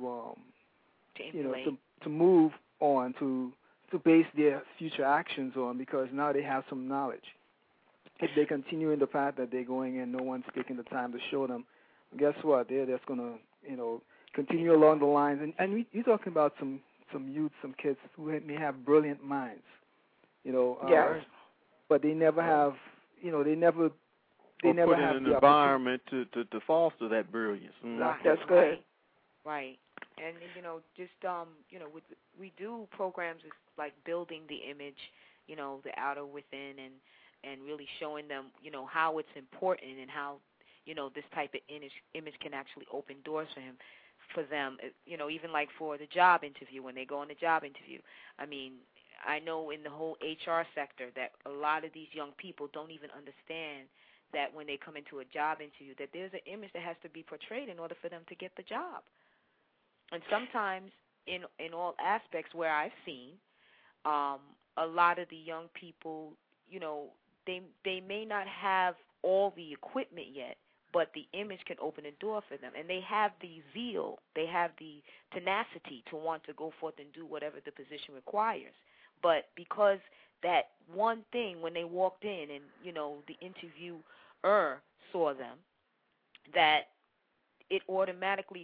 [SPEAKER 5] move on, to base their future actions on, because now they have some knowledge. If they continue in the path that they're going and no one's taking the time to show them, guess what? They're just going to, you know, continue along the lines. And you're talking about some youth, some kids who may have brilliant minds, you know, but they never have, you know, they never have
[SPEAKER 6] an environment to foster that brilliance.
[SPEAKER 2] That's good.
[SPEAKER 4] Right. And, you know, just, you know, we do programs like building the image, you know, the outer within, and really showing them, you know, how it's important and how, you know, this type of image can actually open doors for them, you know, even like for the job interview, when they go on the job interview. I mean, I know in the whole HR sector that a lot of these young people don't even understand that when they come into a job interview that there's an image that has to be portrayed in order for them to get the job. And sometimes in all aspects where I've seen, a lot of the young people, you know, they may not have all the equipment yet, but the image can open a door for them. And they have the zeal, they have the tenacity to want to go forth and do whatever the position requires. But because that one thing, when they walked in and, the interviewer saw them, that they automatically,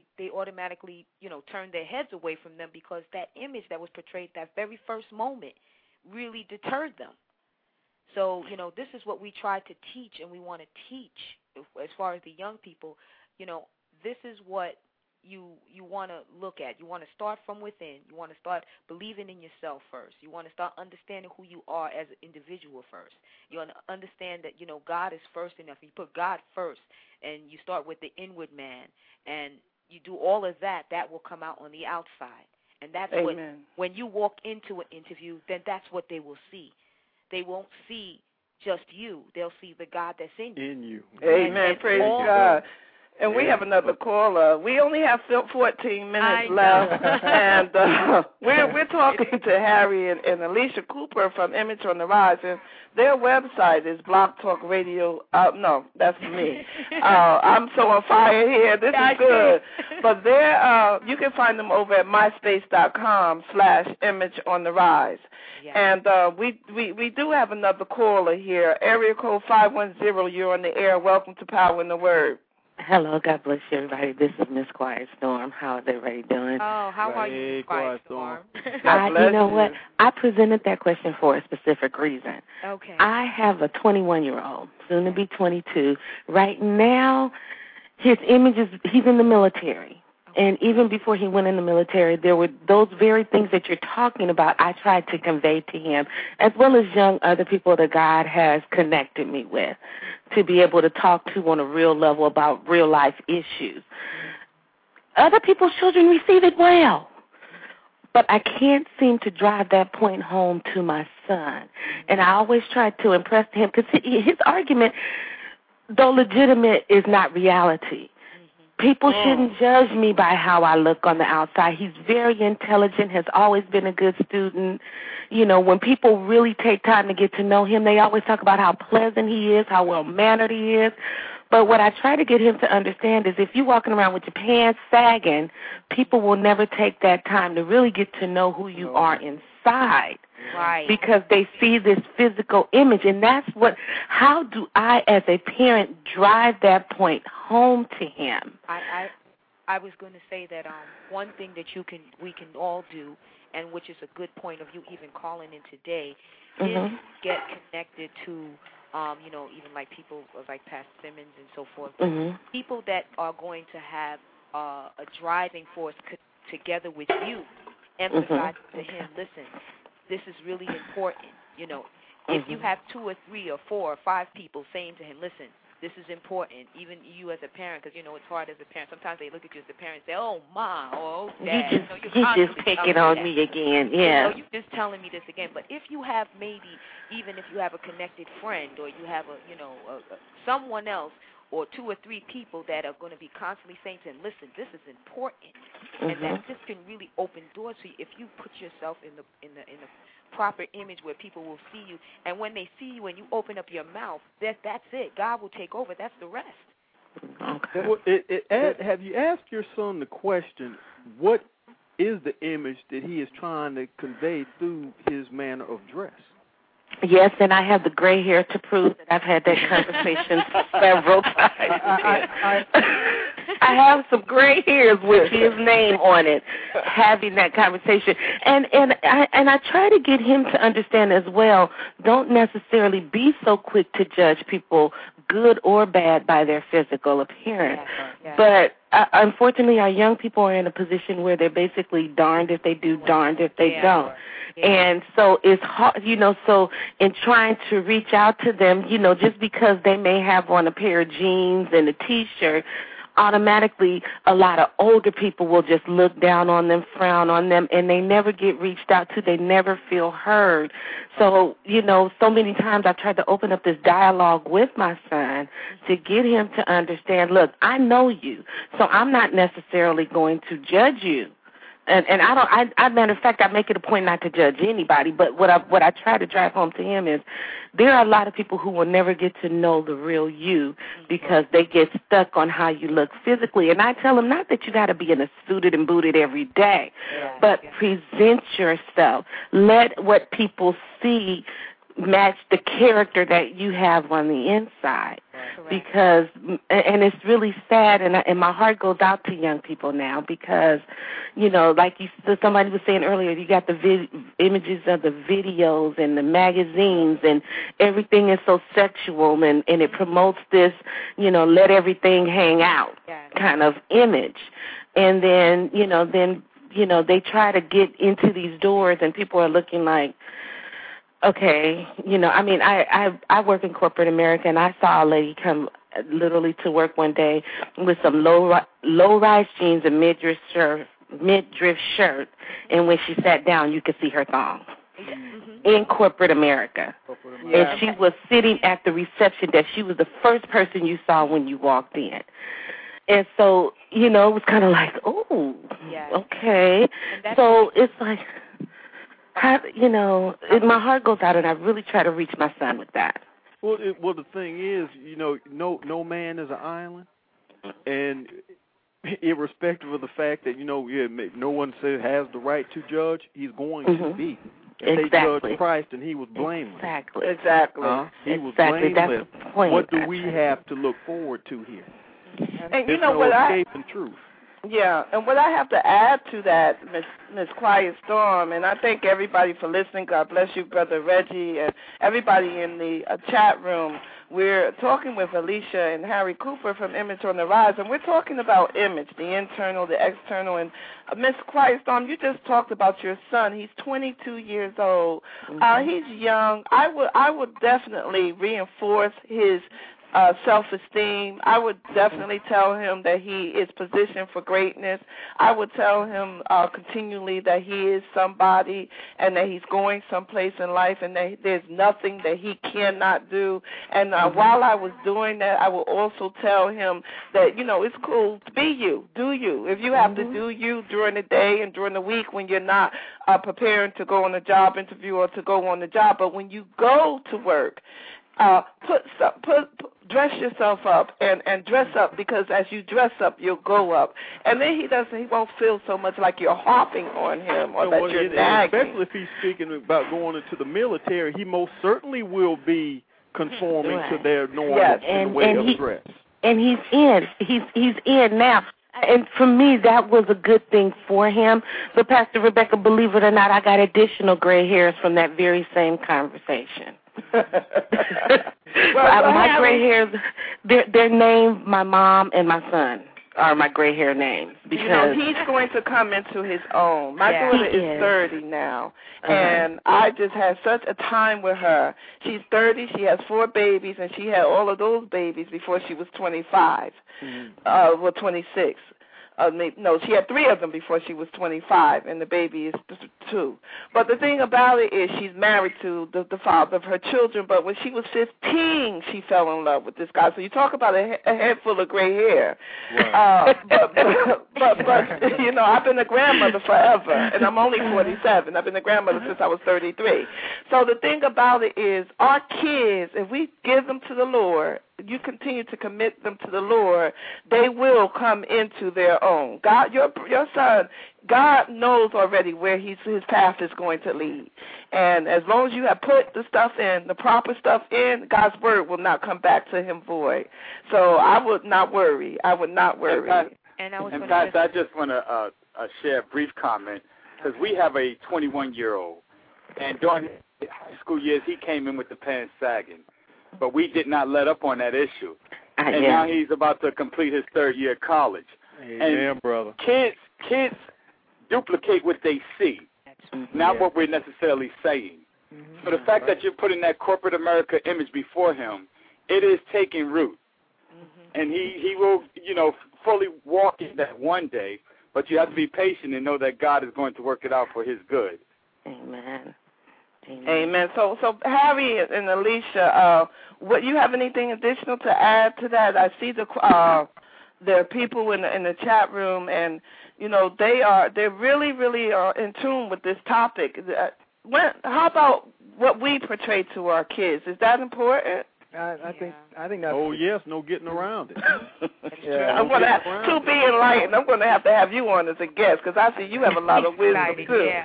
[SPEAKER 4] turned their heads away from them because that image that was portrayed that very first moment really deterred them. So, this is what we try to teach, and we want to teach as far as the young people. This is what you want to look at. You want to start from within. You want to start believing in yourself first. You want to start understanding who you are as an individual first. You want to understand that, God is first enough. You put God first, and you start with the inward man, and you do all of that, that will come out on the outside. And that's what, when you walk into an interview, then that's what they will see. They won't see just you. They'll see the God that's in you.
[SPEAKER 6] In you.
[SPEAKER 2] Amen. Praise God. And we have another caller. We only have 14 minutes left, and we're talking to Harry and Alicia Cooper from Image on the Rise, and their website is Blog Talk Radio. No, that's me. I'm so on fire here. This is good. But you can find them over at myspace.com/Image on the Rise. And we do have another caller here. Area code 510. You're on the air. Welcome to Power in the Word.
[SPEAKER 8] Hello, God bless you, everybody. This is Miss Quiet Storm. How is everybody doing?
[SPEAKER 4] Oh, how are you, Miss Quiet Storm?
[SPEAKER 8] You know what? I presented that question for a specific reason.
[SPEAKER 4] Okay.
[SPEAKER 8] I have a 21-year-old, soon to be 22. Right now, his image is he's in the military. And even before he went in the military, there were those very things that you're talking about I tried to convey to him, as well as young other people that God has connected me with, to be able to talk to on a real level about real-life issues. Other people's children receive it well, but I can't seem to drive that point home to my son. And I always try to impress him, because his argument, though legitimate, is not reality. People shouldn't judge me by how I look on the outside. He's very intelligent, has always been a good student. When people really take time to get to know him, they always talk about how pleasant he is, how well-mannered he is. But what I try to get him to understand is if you're walking around with your pants sagging, people will never take that time to really get to know who you are inside.
[SPEAKER 4] Right.
[SPEAKER 8] Because they see this physical image, and how do I as a parent drive that point home to him?
[SPEAKER 4] I was going to say that one thing that we can all do, and which is a good point of you even calling in today, is get connected to, even like people like Pastor Simmons and so forth, people that are going to have a driving force together with you, emphasize to him, listen, this is really important. If you have 2 or 3 or 4 or 5 people saying to him, listen, this is important, even you as a parent, because, it's hard as a parent. Sometimes they look at you as a parent and say, oh, Ma, or oh, Dad.
[SPEAKER 8] You just picking on me again, yeah.
[SPEAKER 4] You're just telling me this again. But if you have even if you have a connected friend or you have someone else or 2 or 3 people that are going to be constantly saying to him, listen, this is important, and that this can really open doors for you if you put yourself in the proper image where people will see you, and when they see you and you open up your mouth, that's it. God will take over. That's the rest.
[SPEAKER 8] Okay.
[SPEAKER 6] Well, have you asked your son the question, what is the image that he is trying to convey through his manner of dress?
[SPEAKER 8] Yes, and I have the gray hair to prove that I've had that conversation several times. I have some gray hairs with his name on it, having that conversation. And I try to get him to understand as well, don't necessarily be so quick to judge people, good or bad, by their physical appearance. Yeah. But unfortunately, our young people are in a position where they're basically darned if they do, darned if they don't. Yeah. And so it's hard, so in trying to reach out to them, just because they may have on a pair of jeans and a T-shirt, automatically a lot of older people will just look down on them, frown on them, and they never get reached out to. They never feel heard. So, so many times I've tried to open up this dialogue with my son to get him to understand, look, I know you, so I'm not necessarily going to judge you And I matter of fact, I make it a point not to judge anybody, but what I try to drive home to him is there are a lot of people who will never get to know the real you because they get stuck on how you look physically. And I tell them not that you got to be in a suited and booted every day, but present yourself. Let what people see match the character that you have on the inside. Because, and it's really sad, and my heart goes out to young people now because, you know, like somebody was saying earlier, you got the images of the videos and the magazines, and everything is so sexual, and it promotes this, you know, let everything hang out kind of image. And then, they try to get into these doors, and people are looking like, okay, you know, I mean, I work in corporate America, and I saw a lady come literally to work one day with some low-rise jeans and midriff shirt, and when she sat down, you could see her thong in corporate America. And she was sitting at the reception desk. She was the first person you saw when you walked in. And so, you know, it was kind of like, oh, okay. So it's like... you know, my heart goes out, and I really try to reach my son with that.
[SPEAKER 6] Well, the thing is, you know, no man is an island, and irrespective of the fact that, you know, no one says has the right to judge, he's going to be. And they judged Christ, and he was blameless.
[SPEAKER 2] Exactly.
[SPEAKER 6] He was blameless.
[SPEAKER 8] That's the point.
[SPEAKER 6] What do we have to look forward to here?
[SPEAKER 2] And
[SPEAKER 6] you know no what escaping truth.
[SPEAKER 2] Yeah, and what I have to add to that, Miss Quiet Storm, and I thank everybody for listening. God bless you, Brother Reggie, and everybody in the chat room. We're talking with Alicia and Harry Cooper from Image on the Rise, and we're talking about image, the internal, the external. And Miss Quiet Storm, you just talked about your son. He's 22 years old. He's young. I would definitely reinforce his self-esteem. I would definitely tell him that he is positioned for greatness. I would tell him continually that he is somebody and that he's going someplace in life and that there's nothing that he cannot do. And while I was doing that, I will also tell him that, you know, it's cool to be you. Do you. If you have to do you during the day and during the week when you're not preparing to go on a job interview or to go on the job, but when you go to work, dress yourself up and dress up, because as you dress up, you'll go up. And then he won't feel so much like you're harping on him or that you're nagging.
[SPEAKER 6] Especially if he's speaking about going into the military, he most certainly will be conforming to their norms in the way of dress.
[SPEAKER 8] And he's in now. And for me, that was a good thing for him. But Pastor Rebecca, believe it or not, I got additional gray hairs from that very same conversation. My gray hairs, they're named my mom and my son are my gray hair names, because
[SPEAKER 2] you know, he's going to come into his own. My daughter is 30 now, and I just had such a time with her. She's 30, she has 4 babies, and she had all of those babies before she was 25, 26. No, she had 3 of them before she was 25, and the baby is 2. But the thing about it is she's married to the father of her children, but when she was 15, she fell in love with this guy. So you talk about a head full of gray hair. Right. But you know, I've been a grandmother forever, and I'm only 47. I've been a grandmother since I was 33. So the thing about it is our kids, if we give them to the Lord, you continue to commit them to the Lord, they will come into their own. God, your son, God knows already where his path is going to lead. And as long as you have put the stuff in, the proper stuff in, God's word will not come back to him void. So I would not worry. I
[SPEAKER 7] just want to share a brief comment, because we have a 21-year-old, and during his high school years, he came in with the pants sagging. But we did not let up on that issue. And now he's about to complete his 3rd year of college.
[SPEAKER 6] Amen, brother.
[SPEAKER 7] Kids duplicate what they see, not what we're necessarily saying. So the fact that you're putting that corporate America image before him, it is taking root. And he will, you know, fully walk in that one day, but you have to be patient and know that God is going to work it out for his good.
[SPEAKER 8] Amen.
[SPEAKER 2] Amen. So Harry and Alicia, what you have anything additional to add to that? I see there are people in the chat room, and they're really, really in tune with this topic. How about what we portray to our kids? Is that important?
[SPEAKER 5] I think that's.
[SPEAKER 6] Oh yes, no getting around it.
[SPEAKER 5] Yeah.
[SPEAKER 2] I'm going to have to be enlightened. I'm going to have you on as a guest because I see you have a lot of wisdom too.
[SPEAKER 4] Yeah.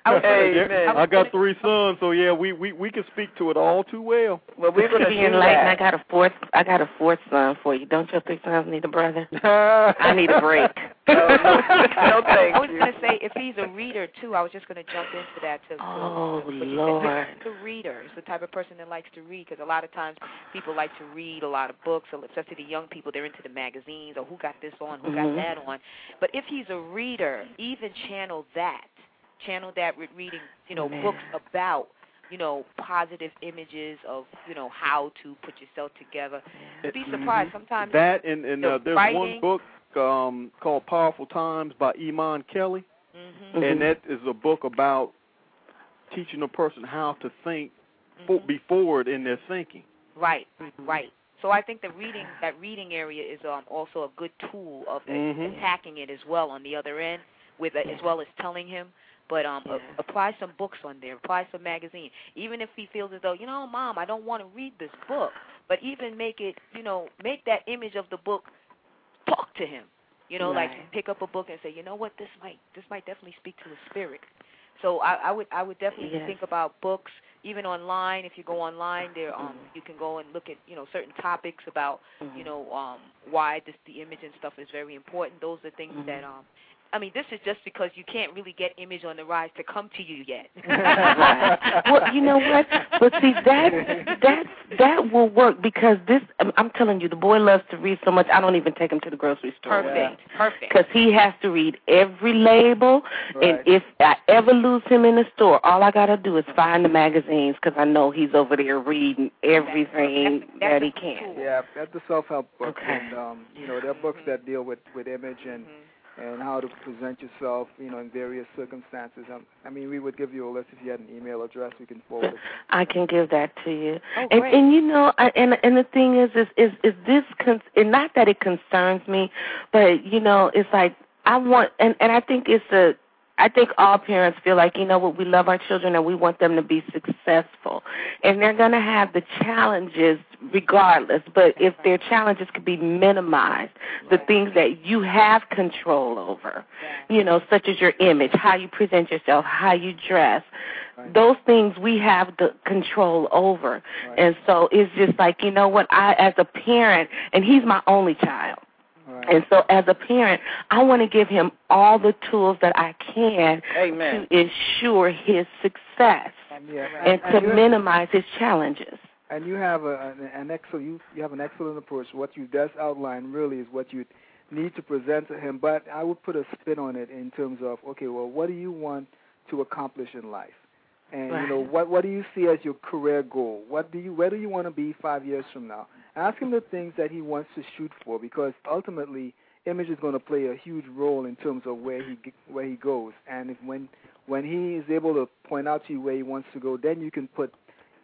[SPEAKER 6] I got 3 sons, so yeah, we can speak to it all too well.
[SPEAKER 2] Well, we're going to
[SPEAKER 8] be enlightened. I got a fourth son for you. Don't your 3 sons need a brother? I need a break.
[SPEAKER 2] No thanks.
[SPEAKER 4] I was going to say, if he's a reader too, I was just going to jump into that too.
[SPEAKER 8] Lord.
[SPEAKER 4] The reader is the type of person that likes to read, because a lot of times people like to read a lot of books, especially the young people. They're into the magazines, or who got this on, who got that on. But if he's a reader, even channel that with reading, books about, positive images of, how to put yourself together. You'd be surprised sometimes.
[SPEAKER 6] That and there's
[SPEAKER 4] writing,
[SPEAKER 6] one book called Powerful Times by Iman Kelly, and that is a book about teaching a person how to think, be forward in their thinking.
[SPEAKER 4] Right. So I think that reading area is also a good tool of attacking it as well on the other end, as well as telling him. But apply some books on there, apply some magazine. Even if he feels as though, Mom, I don't want to read this book, but even make it, make that image of the book talk to him. Like pick up a book and say, you know what, this might definitely speak to his spirit. So I would definitely think about books, even online. If you go online, there you can go and look at certain topics about why the image and stuff is very important. Those are things that this is just because you can't really get Image on the Rise to come to you yet.
[SPEAKER 8] Well, you know what? But see, that will work because I'm telling you, the boy loves to read so much, I don't even take him to the grocery store.
[SPEAKER 4] Perfect.
[SPEAKER 8] Because he has to read every label, and if I ever lose him in the store, all I got to do is find the magazines because I know he's over there reading everything that he can.
[SPEAKER 5] Yeah, that's the self-help book. Okay. And, there are books that deal with image and how to present yourself, in various circumstances. We would give you a list if you had an email address. We can forward it.
[SPEAKER 8] I can give that to you.
[SPEAKER 4] Oh,
[SPEAKER 8] and
[SPEAKER 4] great.
[SPEAKER 8] And and the thing is this, and not that it concerns me, but, it's like I want, and I think I think all parents feel like, we love our children and we want them to be successful. And they're going to have the challenges regardless, but if their challenges could be minimized, the things that you have control over, such as your image, how you present yourself, how you dress, those things we have the control over. And so it's just like, I, as a parent, and he's my only child, and so as a parent, I want to give him all the tools that I can to ensure his success and to minimize his challenges.
[SPEAKER 5] And you have an excellent approach. What you just outlined really is what you need to present to him. But I would put a spin on it in terms of, what do you want to accomplish in life? And what do you see as your career goal? Where do you want to be 5 years from now? Ask him the things that he wants to shoot for, because ultimately, image is going to play a huge role in terms of where he goes. And when he is able to point out to you where he wants to go, then you can put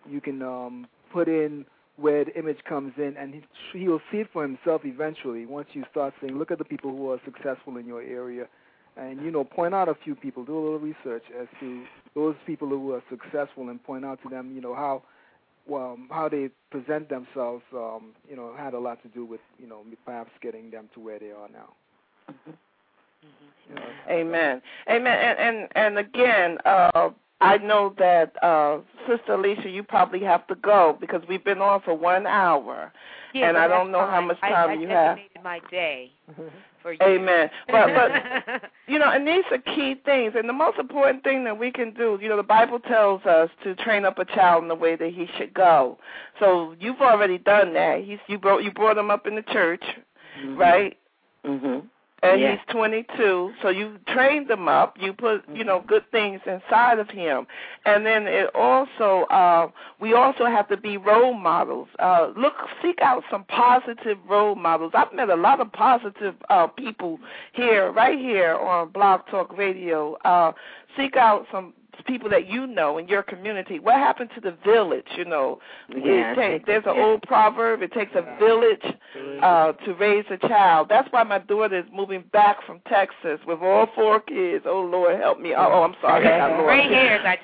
[SPEAKER 5] in where the image comes in, and he'll see it for himself eventually. Once you start saying, look at the people who are successful in your area, and point out a few people, do a little research as to those people who are successful, and point out to them, how they present themselves, had a lot to do with, perhaps getting them to where they are now.
[SPEAKER 2] Amen. And again, I know that Sister Alicia, you probably have to go because we've been on for 1 hour, and I don't know how much time you have.
[SPEAKER 4] I designated my day for you.
[SPEAKER 2] Amen. But and these are key things, and the most important thing that we can do, the Bible tells us to train up a child in the way that he should go. So you've already done that. You brought him up in the church, right? Mm-hmm. And he's 22, so you trained him up. You put, good things inside of him. And then it also, we also have to be role models. Seek out some positive role models. I've met a lot of positive people right here on Blog Talk Radio. Seek out some people that you know in your community. What happened to the village? You know, there's an old proverb. It takes a village to raise a child. That's why my daughter is moving back from Texas with all 4 kids. Oh Lord, help me! Oh, I'm sorry.
[SPEAKER 4] Gray hairs, I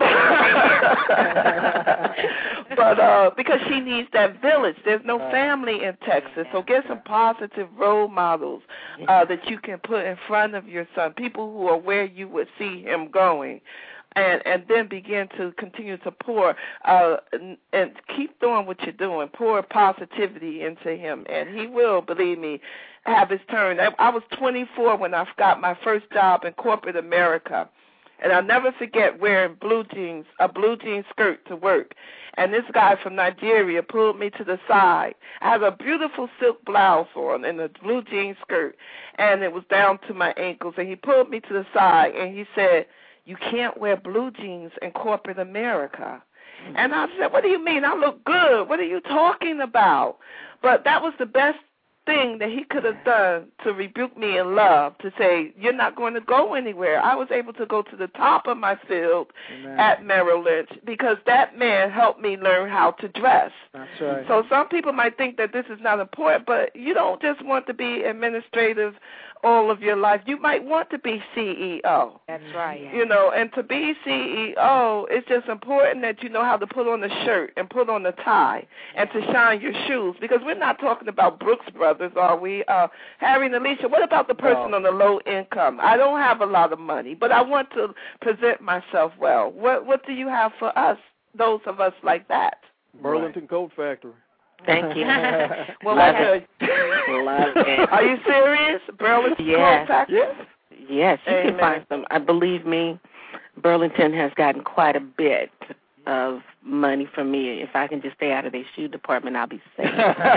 [SPEAKER 4] tell you.
[SPEAKER 2] But because she needs that village. There's no family in Texas, so get some positive role models that you can put in front of your son. People who are where you would see him going. And then begin to continue to pour and keep doing what you're doing. Pour positivity into him, and he will, believe me, have his turn. I was 24 when I got my first job in corporate America, and I'll never forget wearing a blue jean skirt to work. And this guy from Nigeria pulled me to the side. I had a beautiful silk blouse on and a blue jean skirt, and it was down to my ankles. And he pulled me to the side, and he said, "You can't wear blue jeans in corporate America." And I said, "What do you mean? I look good. What are you talking about?" But that was the best thing that he could have done to rebuke me in love, to say, "You're not going to go anywhere." I was able to go to the top of my field at Merrill Lynch because that man helped me learn how to dress.
[SPEAKER 5] That's right.
[SPEAKER 2] So some people might think that this is not important, but you don't just want to be administrative all of your life. You might want to be CEO.
[SPEAKER 4] That's right.
[SPEAKER 2] You know, and to be CEO, it's just important that you know how to put on the shirt and put on the tie and to shine your shoes, because we're not talking about Brooks Brothers, are we? Harry and Alicia, what about the person on the low income? I don't have a lot of money, but I want to present myself well. What do you have for us, those of us like that?
[SPEAKER 6] Burlington Coat Factory.
[SPEAKER 8] Thank you.
[SPEAKER 2] Well,
[SPEAKER 8] Love it.
[SPEAKER 2] Are you serious? Burlington Coat Factory?
[SPEAKER 8] Yes, you can find some. Believe me, Burlington has gotten quite a bit of money from me. If I can just stay out of their shoe department, I'll be safe.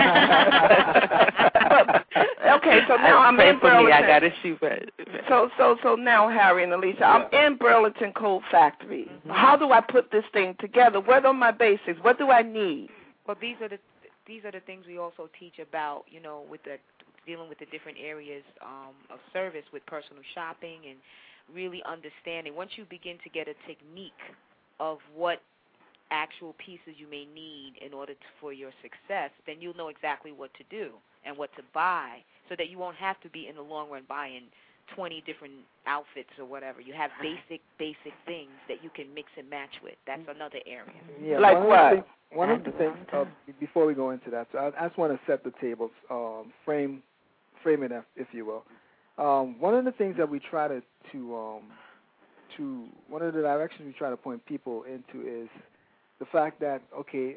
[SPEAKER 2] Okay, so now I'm in Burlington.
[SPEAKER 8] I got a shoe.
[SPEAKER 2] So now, Harry and Alicia, I'm in Burlington Coat Factory. Mm-hmm. How do I put this thing together? What are my basics? What do I need?
[SPEAKER 4] Well, these are the things we also teach about, you know, with dealing with the different areas of service with personal shopping and really understanding. Once you begin to get a technique of what actual pieces you may need in order for your success, then you'll know exactly what to do and what to buy, so that you won't have to be in the long run buying 20 different outfits or whatever. You have basic things that you can mix and match with. That's another area.
[SPEAKER 5] Yeah,
[SPEAKER 2] like what?
[SPEAKER 5] One of the things, before we go into that, so I just want to set the tables, frame it, if you will. One of the things that we try to one of the directions we try to point people into is the fact that, okay,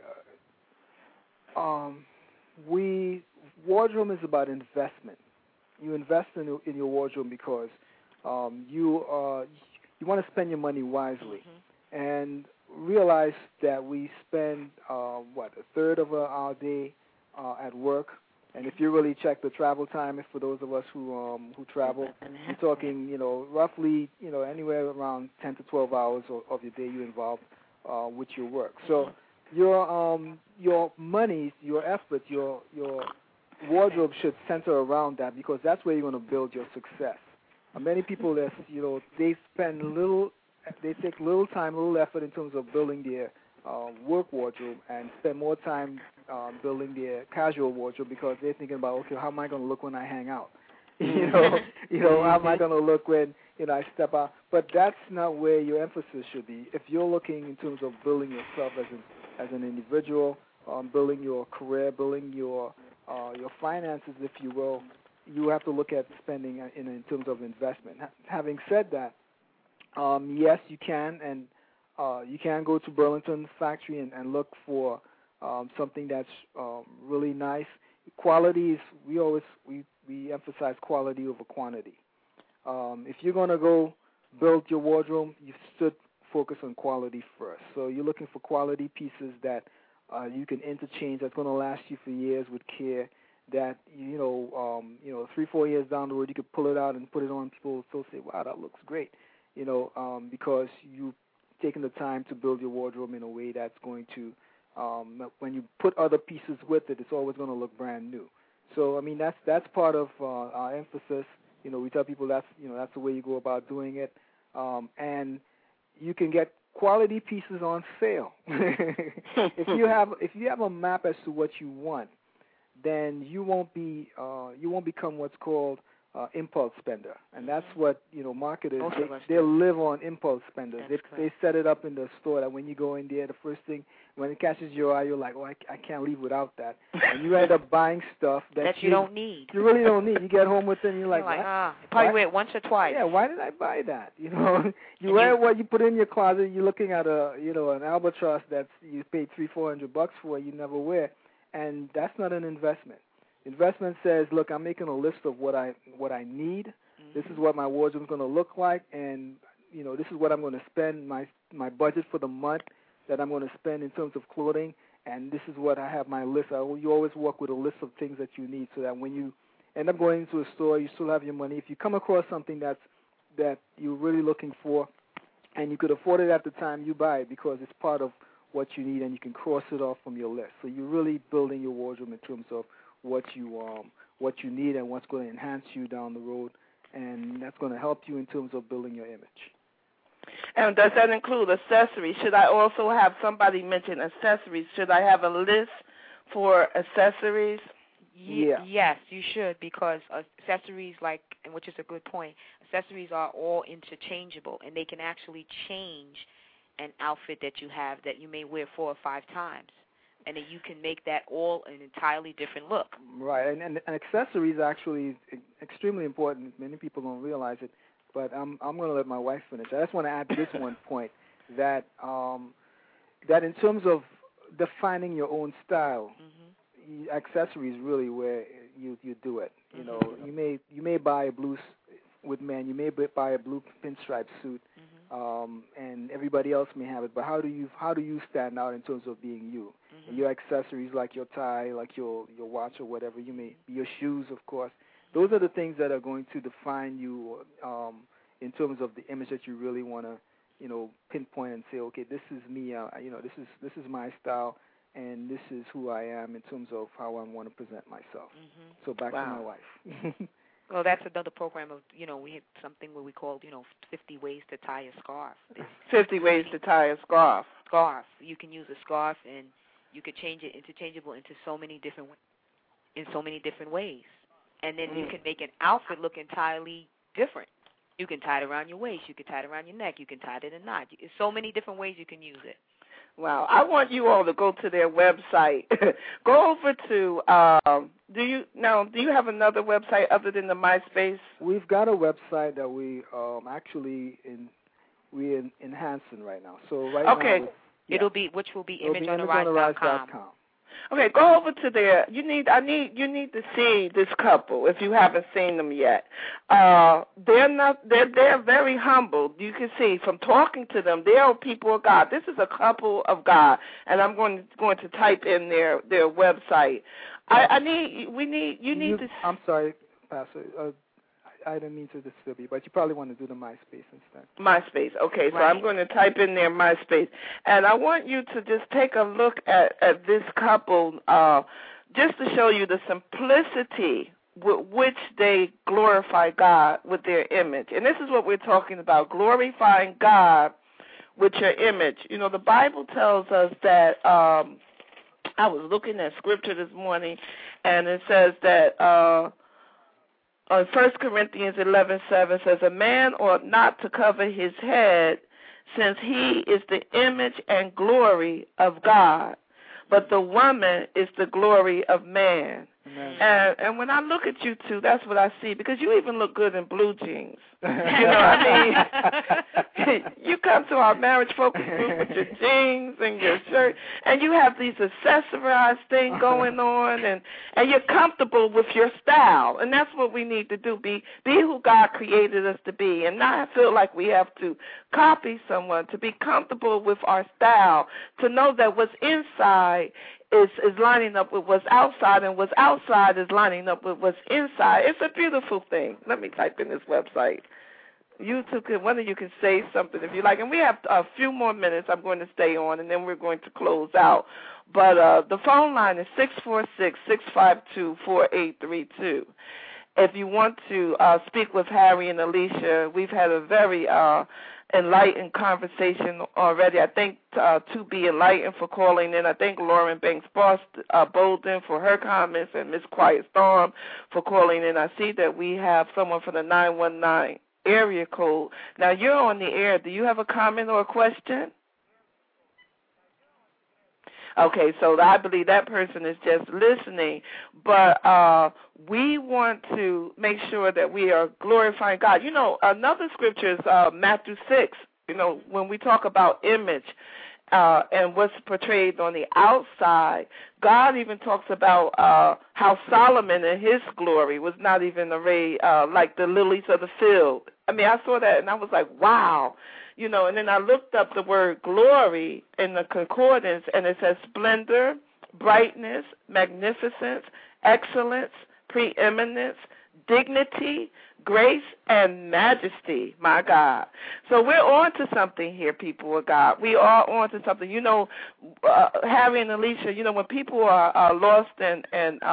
[SPEAKER 5] wardrobe is about investment. You invest in your wardrobe because you want to spend your money wisely, and realize that we spend a third of our day at work. And if you really check the travel time, for those of us who travel, you're talking, roughly, anywhere around 10 to 12 hours of your day you involved with your work. So your money, your efforts, your wardrobe should center around that, because that's where you're going to build your success. Many people, they take little time, little effort in terms of building their work wardrobe, and spend more time building their casual wardrobe, because they're thinking about, okay, how am I going to look when I hang out? How am I going to look when I step out? But that's not where your emphasis should be. If you're looking in terms of building yourself as an individual, building your career, building your finances, if you will, you have to look at spending in terms of investment. Having said that, yes, you can, and you can go to Burlington Factory and look for something that's really nice. Quality is, we emphasize quality over quantity. If you're going to go build your wardrobe, you should focus on quality first. So you're looking for quality pieces that you can interchange, that's going to last you for years with care, that 3-4 years down the road you could pull it out and put it on. People will still say, wow, that looks great, because you've taken the time to build your wardrobe in a way that's going to, when you put other pieces with it, it's always going to look brand new. So, I mean, that's part of our emphasis. We tell people that's the way you go about doing it. And you can get quality pieces on sale. If you have a map as to what you want, then you won't become what's called impulse spender, and that's what marketers they live on impulse spenders. They set it up in the store that when you go in there, the first thing when it catches your eye, you're like, oh, I can't leave without that, and you end up buying stuff that
[SPEAKER 4] you don't need.
[SPEAKER 5] You really don't need. You get home with it, and you're like
[SPEAKER 4] probably wear it once or twice.
[SPEAKER 5] Yeah, why did I buy that? You wear what you put in your closet. You're looking at an albatross that's you paid $300-400 for. You never wear, and that's not an investment. Investment says, look, I'm making a list of what I need. Mm-hmm. This is what my wardrobe is going to look like, and this is what I'm going to spend my budget for the month that I'm going to spend in terms of clothing, and this is what I have my list. You always walk with a list of things that you need, so that when you end up going into a store, you still have your money. If you come across something that you're really looking for, and you could afford it at the time, you buy it because it's part of what you need, and you can cross it off from your list. So you're really building your wardrobe in terms of what you need and what's going to enhance you down the road, and that's going to help you in terms of building your image.
[SPEAKER 2] And does that include accessories? Should I also have somebody mention accessories? Should I have a list for accessories?
[SPEAKER 4] Yes, you should, because accessories, and which is a good point, accessories are all interchangeable, and they can actually change an outfit that you have that you may wear 4 or 5 times. And then you can make that all an entirely different look.
[SPEAKER 5] Right, and accessories are actually extremely important. Many people don't realize it, but I'm going to let my wife finish. I just want to add this one point, that in terms of defining your own style, accessories really where you do it. You may buy a blue with men, you may buy a blue pinstripe suit, and everybody else may have it. But how do you stand out in terms of being you? And your accessories, like your tie, like your watch or whatever you may, your shoes, of course. Those are the things that are going to define you in terms of the image that you really want to, pinpoint and say, okay, this is me. This is my style, and this is who I am in terms of how I want to present myself. So back to my wife.
[SPEAKER 4] Well, that's another program of, we had something where we called, 50 ways to tie a scarf.
[SPEAKER 2] 50 ways to tie a scarf.
[SPEAKER 4] Scarf. You can use a scarf, and you could change it interchangeable into so many different ways. And then you can make an outfit look entirely different. You can tie it around your waist. You can tie it around your neck. You can tie it in a knot. There's so many different ways you can use it.
[SPEAKER 2] Wow. I want you all to go to their website. Go over to, do you have another website other than the MySpace?
[SPEAKER 5] We've got a website that we we're enhancing right now. So now,
[SPEAKER 4] which will be imageonarise.com.
[SPEAKER 2] Okay, go over to there. You need to see this couple if you haven't seen them yet. They're very humble. You can see from talking to them, they are people of God. This is a couple of God, and I'm going to type in their website. You need to.
[SPEAKER 5] I'm sorry, Pastor. I didn't mean to disturb you, but you probably want to do the MySpace instead.
[SPEAKER 2] MySpace, okay. So I'm going to type in their MySpace. And I want you to just take a look at this couple just to show you the simplicity with which they glorify God with their image. And this is what we're talking about, glorifying God with your image. The Bible tells us that I was looking at scripture this morning, and it says that 1 Corinthians 11:7 says, a man ought not to cover his head, since he is the image and glory of God, but the woman is the glory of man. And when I look at you two, that's what I see, because you even look good in blue jeans. You know what I mean? You come to our marriage focus group with your jeans and your shirt, and you have these accessorized thing going on, and you're comfortable with your style. And that's what we need to do, be who God created us to be, and not feel like we have to copy someone, to be comfortable with our style, to know that what's inside is lining up with what's outside, and what's outside is lining up with what's inside. It's a beautiful thing. Let me type in this website. You two one of you can say something if you like. And we have a few more minutes. I'm going to stay on, and then we're going to close out. But the phone line is 646-652-4832. if you want to speak with Harry and Alicia, we've had a very enlightened conversation already. I think to be enlightened for calling in. I thank Lauren Banks Bolden for her comments and Miss Quiet Storm for calling in. I see that we have someone from the 919 area code. Now, you're on the air. Do you have a comment or a question? Okay, so I believe that person is just listening. But we want to make sure that we are glorifying God. You know, another scripture is Matthew 6, you know, when we talk about image and what's portrayed on the outside. God even talks about how Solomon in his glory was not even arrayed like the lilies of the field. I mean, I saw that and I was like, wow. You know, and then I looked up the word glory in the concordance, and it says splendor, brightness, magnificence, excellence, preeminence, dignity, grace, and majesty, my God. So we're on to something here, people of God. We are on to something. You know, Harry and Alicia, you know, when people are lost and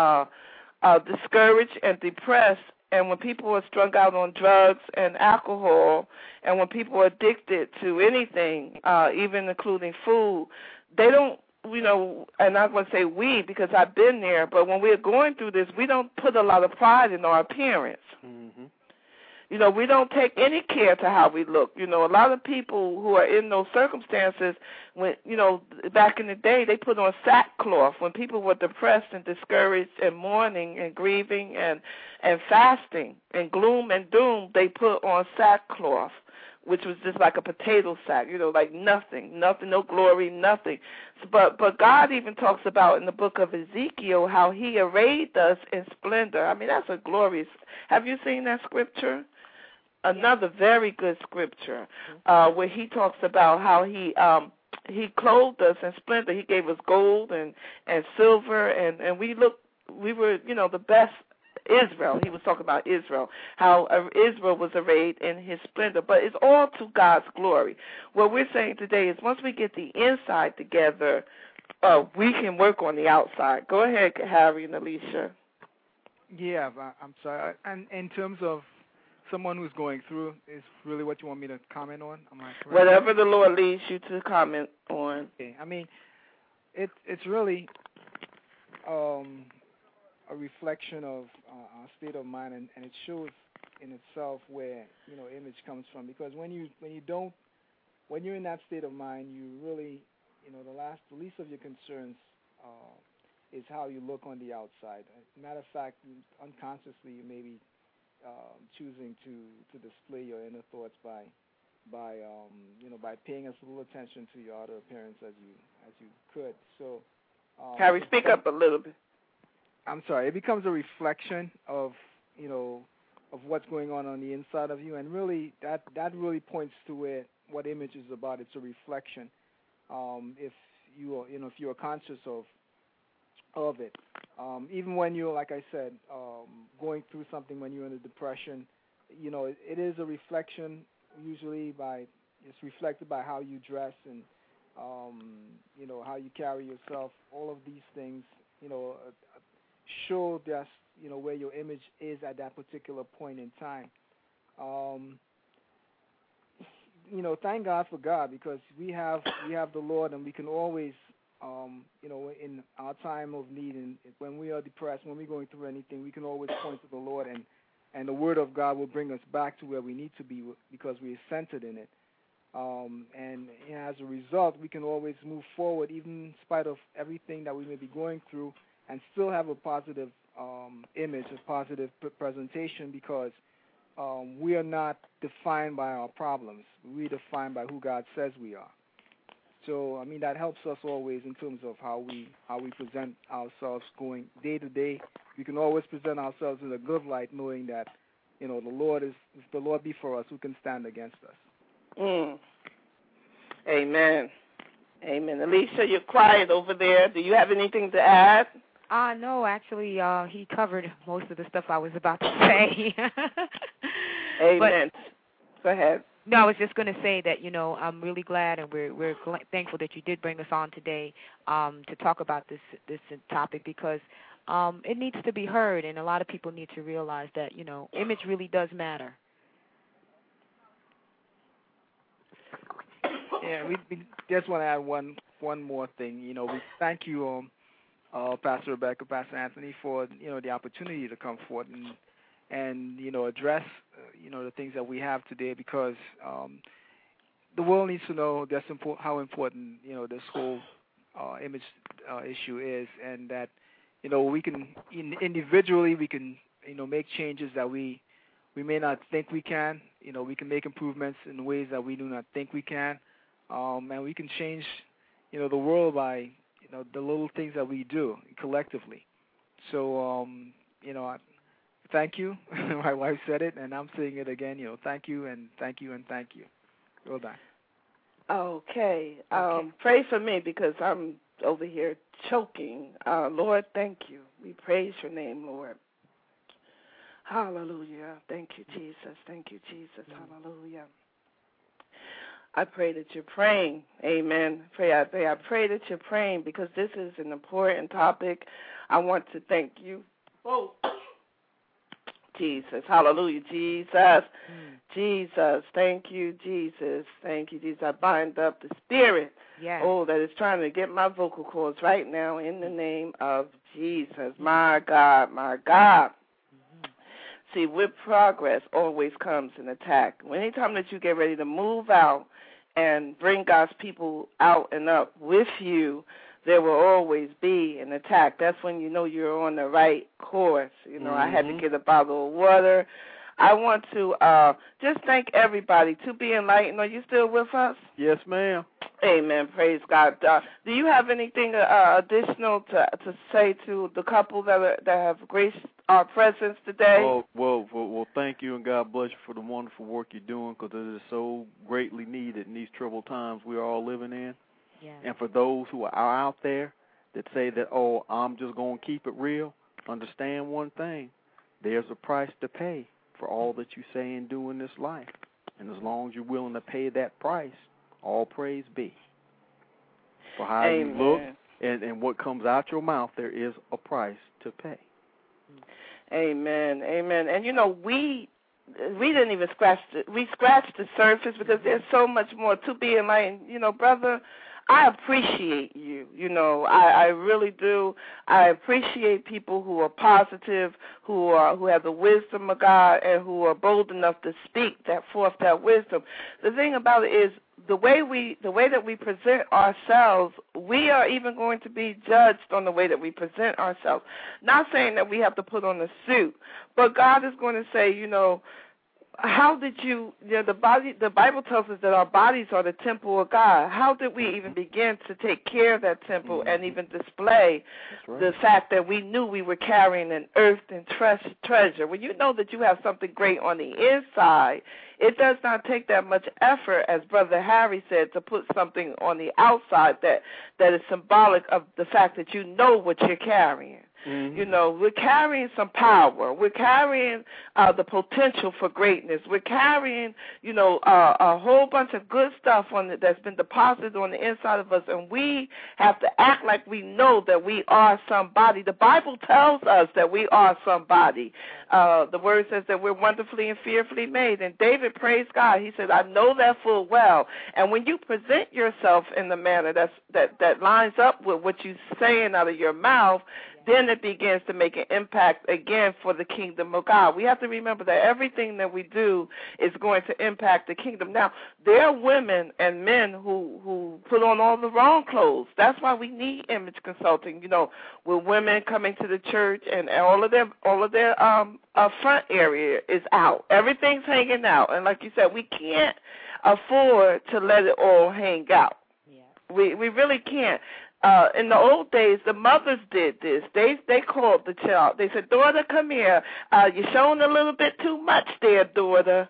[SPEAKER 2] discouraged and depressed, and when people are strung out on drugs and alcohol, and when people are addicted to anything, even including food, they don't, you know, and I'm going to say we because I've been there, but when we're going through this, we don't put a lot of pride in our appearance. Mm-hmm. You know, we don't take any care to how we look. You know, a lot of people who are in those circumstances, when, you know, back in the day, they put on sackcloth. When people were depressed and discouraged and mourning and grieving and fasting and gloom and doom, they put on sackcloth, which was just like a potato sack, you know, like nothing, no glory, nothing. But God even talks about in the book of Ezekiel how he arrayed us in splendor. I mean, that's a glorious. Have you seen that scripture? Another very good scripture where he talks about how he clothed us in splendor. He gave us gold and silver, and we were, you know, the best. Israel, he was talking about Israel, how Israel was arrayed in his splendor, but it's all to God's glory. What we're saying today is once we get the inside together, we can work on the outside. Go ahead, Harry and Alicia.
[SPEAKER 5] Yeah, I'm sorry. And in terms of someone who's going through, is really what you want me to comment on? Am I correct?
[SPEAKER 2] Whatever the Lord leads you to comment on.
[SPEAKER 5] Okay. I mean, it's really a reflection of our state of mind, and it shows in itself where, you know, image comes from. Because when you're in that state of mind, you really, you know, the least of your concerns is how you look on the outside. Matter of fact, unconsciously you may be choosing to display your inner thoughts by paying as little attention to your outer appearance as you could. So,
[SPEAKER 2] Harry, speak up a little bit.
[SPEAKER 5] I'm sorry. It becomes a reflection of, you know, of what's going on the inside of you, and really that really points to what image is about. It's a reflection. If you are conscious of it, even when you're, like I said, going through something, when you're in a depression, you know, it is a reflection. Usually, it's reflected by how you dress and you know, how you carry yourself. All of these things, you know, show just, you know, where your image is at that particular point in time. You know, thank God for God, because we have the Lord, and we can always, you know, in our time of need and when we are depressed, when we're going through anything, we can always point to the Lord, and the Word of God will bring us back to where we need to be because we are centered in it. And you know, as a result, we can always move forward, even in spite of everything that we may be going through, and still have a positive image, a positive presentation, because we are not defined by our problems. We're defined by who God says we are. So, I mean, that helps us always in terms of how we present ourselves going day to day. We can always present ourselves in a good light, knowing that, you know, if the Lord be for us, who can stand against us?
[SPEAKER 2] Amen. Amen. Alicia, you're quiet over there. Do you have anything to add?
[SPEAKER 4] No, actually, he covered most of the stuff I was about to say.
[SPEAKER 2] Amen. Go ahead.
[SPEAKER 4] No, I was just going to say that, you know, I'm really glad, and we're thankful that you did bring us on today to talk about this topic, because it needs to be heard, and a lot of people need to realize that, image really does matter.
[SPEAKER 5] Yeah, we just want to add one more thing. We thank you, Pastor Rebecca, Pastor Anthony, for the opportunity to come forth and address the things that we have today, because the world needs to know how important this whole image issue is, and that we can individually make changes that we may not think we can. We can make improvements in ways that we do not think we can, and we can change the world by the little things that we do collectively. So thank you. My wife said it, and I'm saying it again. Thank you and thank you and thank you. Well done.
[SPEAKER 2] Okay. Pray for me because I'm over here choking. Lord, thank you. We praise your name, Lord. Hallelujah. Thank you, Jesus. Thank you, Jesus. Hallelujah. I pray that you're praying. Amen. I pray that you're praying because this is an important topic. I want to thank you. Oh, Jesus. Hallelujah. Jesus. Jesus. Thank you, Jesus. Thank you, Jesus. I bind up the spirit.
[SPEAKER 4] Yes.
[SPEAKER 2] Oh, that is trying to get my vocal cords right now in the name of Jesus. My God, my God. See, with progress always comes an attack. Anytime that you get ready to move out and bring God's people out and up with you, there will always be an attack. That's when you know you're on the right course. I had to get a bottle of water. I want to just thank everybody. To Be Enlightened, are you still with us?
[SPEAKER 6] Yes, ma'am.
[SPEAKER 2] Amen. Praise God. Do you have anything additional to say to the couple that have graced our presence today?
[SPEAKER 6] Oh, well, thank you, and God bless you for the wonderful work you're doing, because it is so greatly needed in these troubled times we are all living in.
[SPEAKER 4] Yeah.
[SPEAKER 6] And for those who are out there that say that, oh, I'm just going to keep it real, understand one thing. There's a price to pay for all that you say and do in this life. And as long as you're willing to pay that price, all praise be. For how
[SPEAKER 2] Amen.
[SPEAKER 6] you look and what comes out your mouth, there is a price to pay.
[SPEAKER 2] Amen. Amen. And we didn't even scratch the surface, because there's so much more to be enlightened. Brother, I appreciate you. I really do. I appreciate people who are positive, who have the wisdom of God, and who are bold enough to speak forth that wisdom. The thing about it is, the way that we present ourselves, we are even going to be judged on the way that we present ourselves. Not saying that we have to put on a suit, but God is going to say, how did the Bible tells us that our bodies are the temple of God. How did we even begin to take care of that temple and even display the fact that we knew we were carrying an earthen treasure? When you know that you have something great on the inside, it does not take that much effort, as Brother Harry said, to put something on the outside that is symbolic of the fact that you know what you're carrying. Mm-hmm. We're carrying some power. We're carrying the potential for greatness. We're carrying, a whole bunch of good stuff that's been deposited on the inside of us, and we have to act like we know that we are somebody. The Bible tells us that we are somebody. The Word says that we're wonderfully and fearfully made, and David praised God. He said, I know that full well. And when you present yourself in the manner that lines up with what you're saying out of your mouth, then it begins to make an impact again for the kingdom of God. We have to remember that everything that we do is going to impact the kingdom. Now, there are women and men who put on all the wrong clothes. That's why we need image consulting. With women coming to the church and all of their front area is out. Everything's hanging out, and like you said, we can't afford to let it all hang out. Yeah. We really can't. In the old days, the mothers did this. They called the child. They said, daughter, come here. You're showing a little bit too much there, daughter.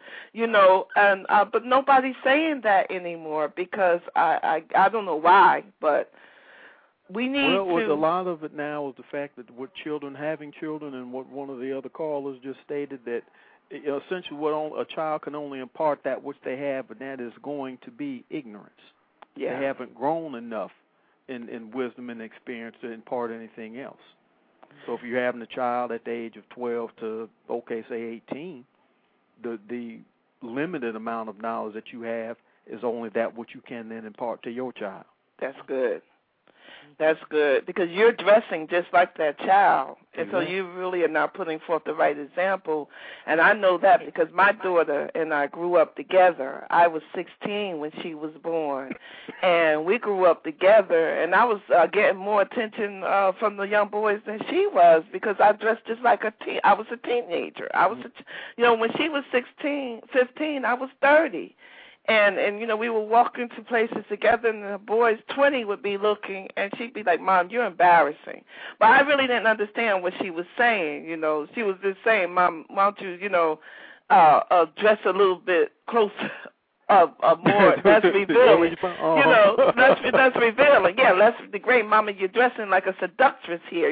[SPEAKER 2] But nobody's saying that anymore, because I don't know why, but we need to.
[SPEAKER 6] Well, a lot of it now is the fact that with having children, and what one of the other callers just stated, that essentially a child can only impart that which they have, and that is going to be ignorance.
[SPEAKER 2] Yeah.
[SPEAKER 6] They haven't grown enough in wisdom and experience to impart anything else. So if you're having a child at the age of 12 to, say 18, the limited amount of knowledge that you have is only that which you can then impart to your child.
[SPEAKER 2] That's good. That's good, because you're dressing just like that child, and so you really are not putting forth the right example. And I know that because my daughter and I grew up together. I was 16 when she was born, and we grew up together, and I was getting more attention from the young boys than she was, because I dressed just like I was a teenager. I was, when she was 16, 15, I was 30. And we would walk into places together, and the boys 20 would be looking, and she'd be like, "Mom, you're embarrassing." But I really didn't understand what she was saying. She was just saying, "Mom, why don't you, dress a little bit closer, more, less revealing." That's revealing. Yeah, less the great mama, you're dressing like a seductress here.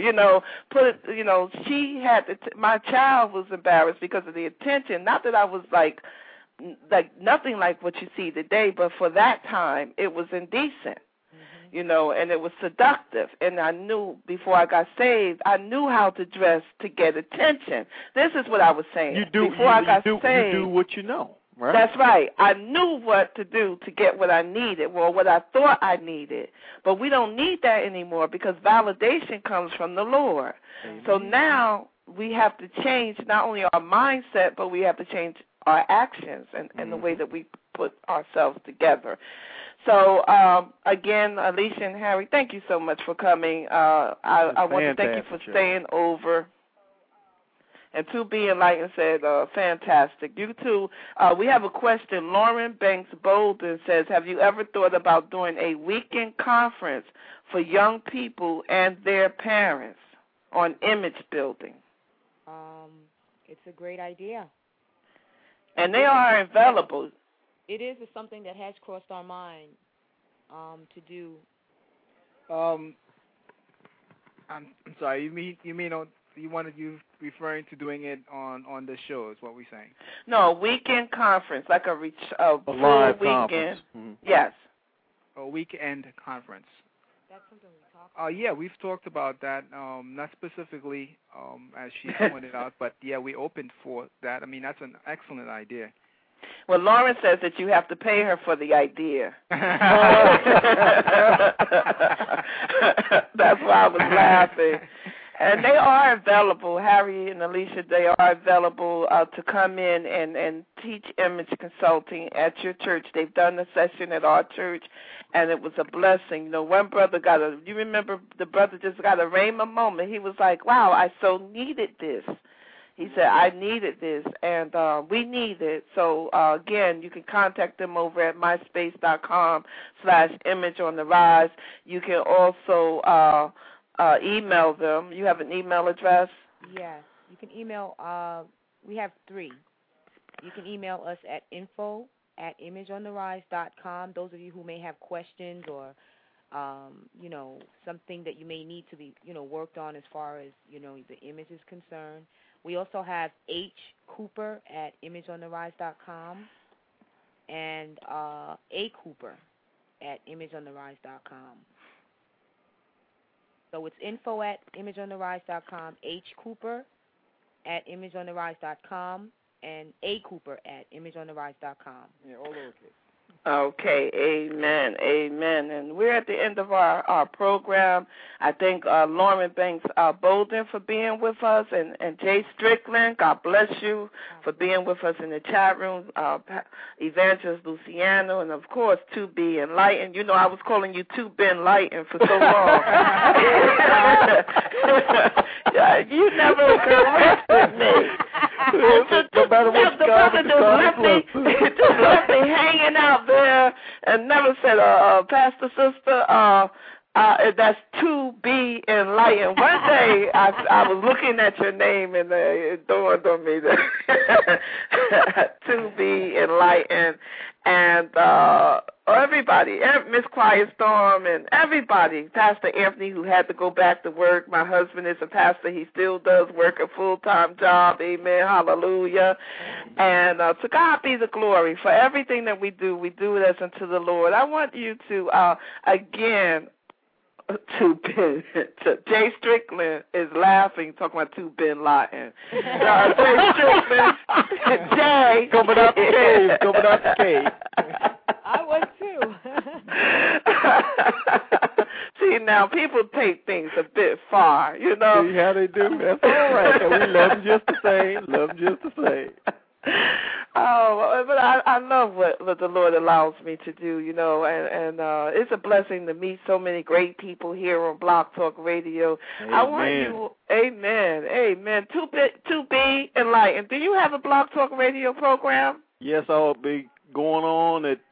[SPEAKER 2] She had my child was embarrassed because of the attention. Not that I was like nothing like what you see today, but for that time it was indecent, and it was seductive. And I knew before I got saved, I knew how to dress to get attention. This is what I was saying. You do
[SPEAKER 6] what you know, right?
[SPEAKER 2] That's right. I knew what to do to get what I needed, or what I thought I needed. But we don't need that anymore, because validation comes from the Lord. Amen. So now we have to change not only our mindset, but we have to change our actions and the way that we put ourselves together. So, again, Alicia and Harry, thank you so much for coming. I want to thank you for staying over. And 2B Enlightened said, fantastic. You too. We have a question. Lauren Banks Bolden says, have you ever thought about doing a weekend conference for young people and their parents on image building?
[SPEAKER 4] It's a great idea.
[SPEAKER 2] And they are available.
[SPEAKER 4] It is something that has crossed our mind to do.
[SPEAKER 5] I'm sorry. You mean you referring to doing it on the show? Is what we're saying?
[SPEAKER 2] No, weekend conference, like a full
[SPEAKER 6] live
[SPEAKER 2] weekend.
[SPEAKER 6] Conference.
[SPEAKER 2] Yes.
[SPEAKER 5] A weekend conference.
[SPEAKER 4] That's something we talked about.
[SPEAKER 5] Yeah, we've talked about that. Not specifically as she pointed out, but yeah, we opened for that. I mean, that's an excellent idea.
[SPEAKER 2] Well, Lauren says that you have to pay her for the idea. That's why I was laughing. And they are available, Harry and Alicia, they are available to come in and teach image consulting at your church. They've done a session at our church, and it was a blessing. One brother you remember the brother just got a rhema moment. He was like, wow, I so needed this. He said, I needed this, and we need it. So, again, you can contact them over at myspace.com/imageontherise. You can also email them. You have an email address?
[SPEAKER 4] Yes. You can email, we have 3. You can email us at info@imageontherise.com. Those of you who may have questions or, something that you may need to be, worked on as far as, the image is concerned. We also have hcooper@imageontherise.com and acooper@imageontherise.com. So it's info@imageontherise.com, hcooper@imageontherise.com, and acooper@imageontherise.com.
[SPEAKER 5] Yeah, all lowercase.
[SPEAKER 2] Okay, amen, amen. And we're at the end of our program. I thank Lauren Banks Bolden for being with us, and Jay Strickland, God bless you for being with us in the chat room, Evangelist Luciano, and, of course, 2B Enlightened. I was calling you 2B Enlightened for so long. You never corrected me.
[SPEAKER 6] No matter what
[SPEAKER 2] the brother just left me hanging out there and never said, Pastor Sister, that's 2B Enlightened. One day I was looking at your name and it dawned on me that 2B Enlightened, and everybody, Miss Quiet Storm, and everybody, Pastor Anthony, who had to go back to work. My husband is a pastor. He still does work a full-time job. Amen. Hallelujah. And to God be the glory. For everything that we do it as unto the Lord. I want you to, again, Jay Strickland is laughing, talking about to Bin Laden. Jay Strickland, Jay.
[SPEAKER 6] Coming out the cave.
[SPEAKER 1] I was too.
[SPEAKER 2] See, now people take things a bit far, you know.
[SPEAKER 6] See how they do? That's all right. And we love them just the same.
[SPEAKER 2] Oh, but I love what the Lord allows me to do, you know, and it's a blessing to meet so many great people here on Blog Talk Radio.
[SPEAKER 6] Amen.
[SPEAKER 2] I want you, amen. To be enlightened. Do you have a Blog Talk Radio program?
[SPEAKER 6] Yes, I'll be going on at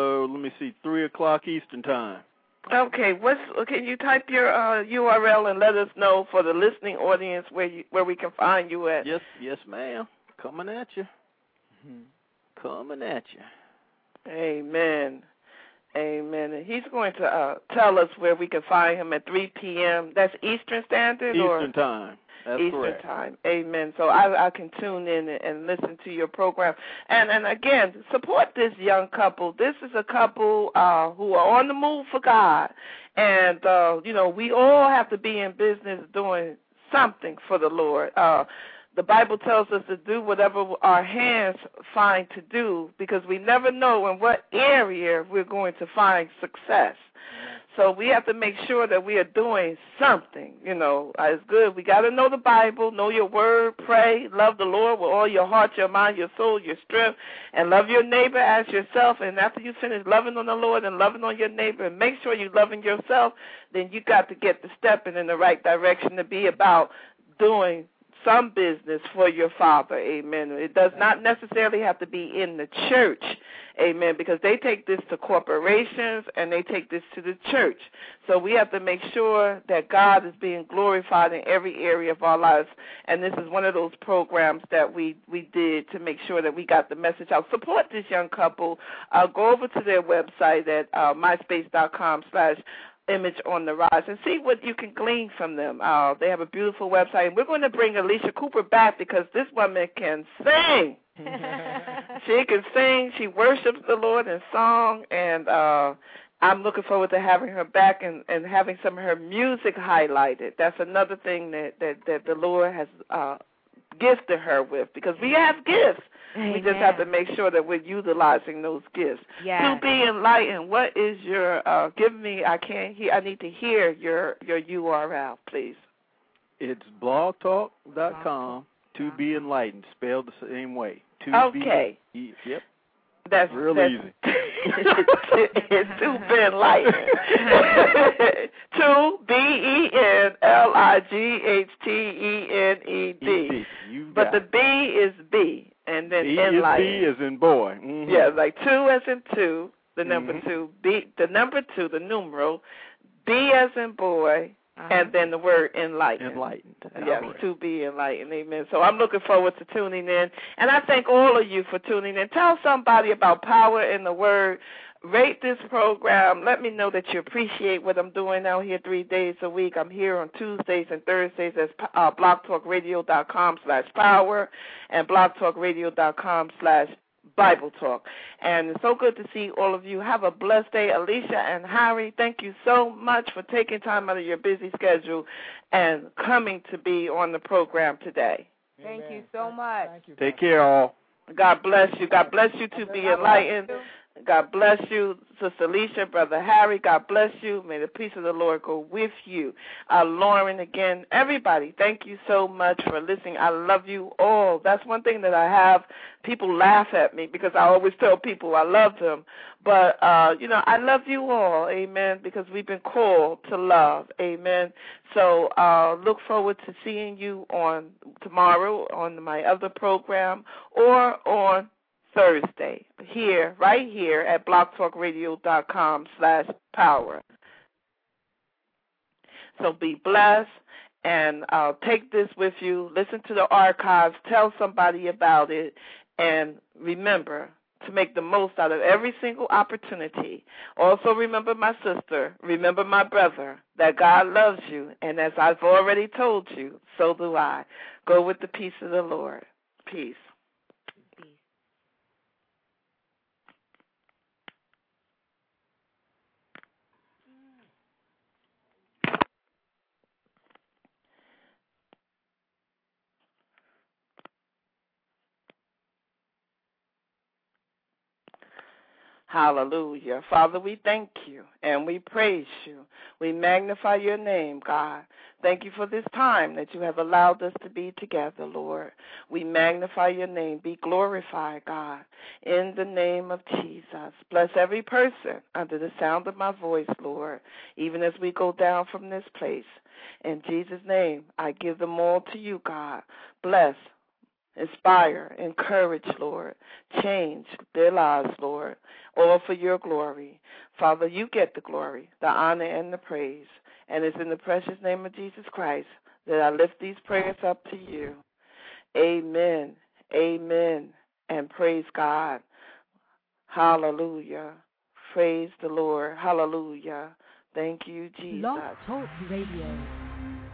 [SPEAKER 6] 3 o'clock Eastern time.
[SPEAKER 2] Okay, can you type your URL and let us know for the listening audience where we can find you at?
[SPEAKER 6] Yes, ma'am. Coming at you. Coming at you.
[SPEAKER 2] Amen. And he's going to tell us where we can find him at 3 p.m. That's Eastern Standard?
[SPEAKER 6] Eastern time. That's
[SPEAKER 2] Eastern
[SPEAKER 6] correct.
[SPEAKER 2] time. Amen. So I can tune in and listen to your program. And again, support this young couple. This is a couple who are on the move for God. And, we all have to be in business doing something for the Lord. The Bible tells us to do whatever our hands find to do because we never know in what area we're going to find success. So we have to make sure that we are doing something, It's good. We got to know the Bible, know your word, pray, love the Lord with all your heart, your mind, your soul, your strength, and love your neighbor as yourself. And after you finish loving on the Lord and loving on your neighbor and make sure you're loving yourself, then you got to get to stepping in the right direction to be about doing some business for your Father, amen. It does not necessarily have to be in the church, amen, because they take this to corporations and they take this to the church. So we have to make sure that God is being glorified in every area of our lives, and this is one of those programs that we did to make sure that we got the message out. Support this young couple. Go over to their website at myspace.com/Image on the Rise and see what you can glean from them. They have a beautiful website, and we're going to bring Alicia Cooper back because this woman can sing. She can sing. She worships the Lord in song, and I'm looking forward to having her back and having some of her music highlighted. That's another thing that the Lord has gifted her with because we have gifts.
[SPEAKER 4] Amen.
[SPEAKER 2] We just have to make sure that we're utilizing those gifts.
[SPEAKER 4] Yes.
[SPEAKER 2] To be enlightened, what is your, give me, I need to hear your URL, please.
[SPEAKER 6] It's blogtalk.com, to be enlightened, spelled the same way.
[SPEAKER 2] Okay.
[SPEAKER 6] Yep.
[SPEAKER 2] That's
[SPEAKER 6] real easy.
[SPEAKER 2] It's to be enlightened. To BENLIGHTENED. But the B is B. And then enlightened.
[SPEAKER 6] B is in boy. Mm-hmm.
[SPEAKER 2] Yeah, like 2 as in 2, the number 2, B, the number 2, the numeral, B as in boy, and then the word enlightened.
[SPEAKER 6] Enlightened.
[SPEAKER 2] Yes, to be enlightened. Amen. So I'm looking forward to tuning in. And I thank all of you for tuning in. Tell somebody about power in the word. Rate this program. Let me know that you appreciate what I'm doing out here 3 days a week. I'm here on Tuesdays and Thursdays at blogtalkradio.com/power and blogtalkradio.com/Bible Talk. And it's so good to see all of you. Have a blessed day. Alicia and Harry, thank you so much for taking time out of your busy schedule and coming to be on the program today.
[SPEAKER 1] Thank you so much.
[SPEAKER 6] Take care, all.
[SPEAKER 2] God bless you. God bless you to be enlightened. God bless you, Sister Alicia, Brother Harry. God bless you. May the peace of the Lord go with you. Lauren, again, everybody, thank you so much for listening. I love you all. That's one thing that I have. People laugh at me because I always tell people I love them. But, I love you all, amen, because we've been called to love, amen. So look forward to seeing you on tomorrow on my other program or on Thursday, right here at blogtalkradio.com/power. So be blessed and take this with you. Listen to the archives. Tell somebody about it. And remember to make the most out of every single opportunity. Also remember my sister, remember my brother, that God loves you. And as I've already told you, so do I. Go with the peace of the Lord. Peace. Hallelujah. Father, we thank you and we praise you. We magnify your name, God. Thank you for this time that you have allowed us to be together, Lord. We magnify your name. Be glorified, God, in the name of Jesus. Bless every person under the sound of my voice, Lord, even as we go down from this place. In Jesus' name, I give them all to you, God. Bless, inspire, encourage, Lord. Change their lives, Lord, all for your glory. Father, you get the glory, the honor, and the praise. And it's in the precious name of Jesus Christ that I lift these prayers up to you. Amen, amen, and praise God. Hallelujah. Praise the Lord. Hallelujah. Thank you, Jesus.
[SPEAKER 9] Blog Talk Radio.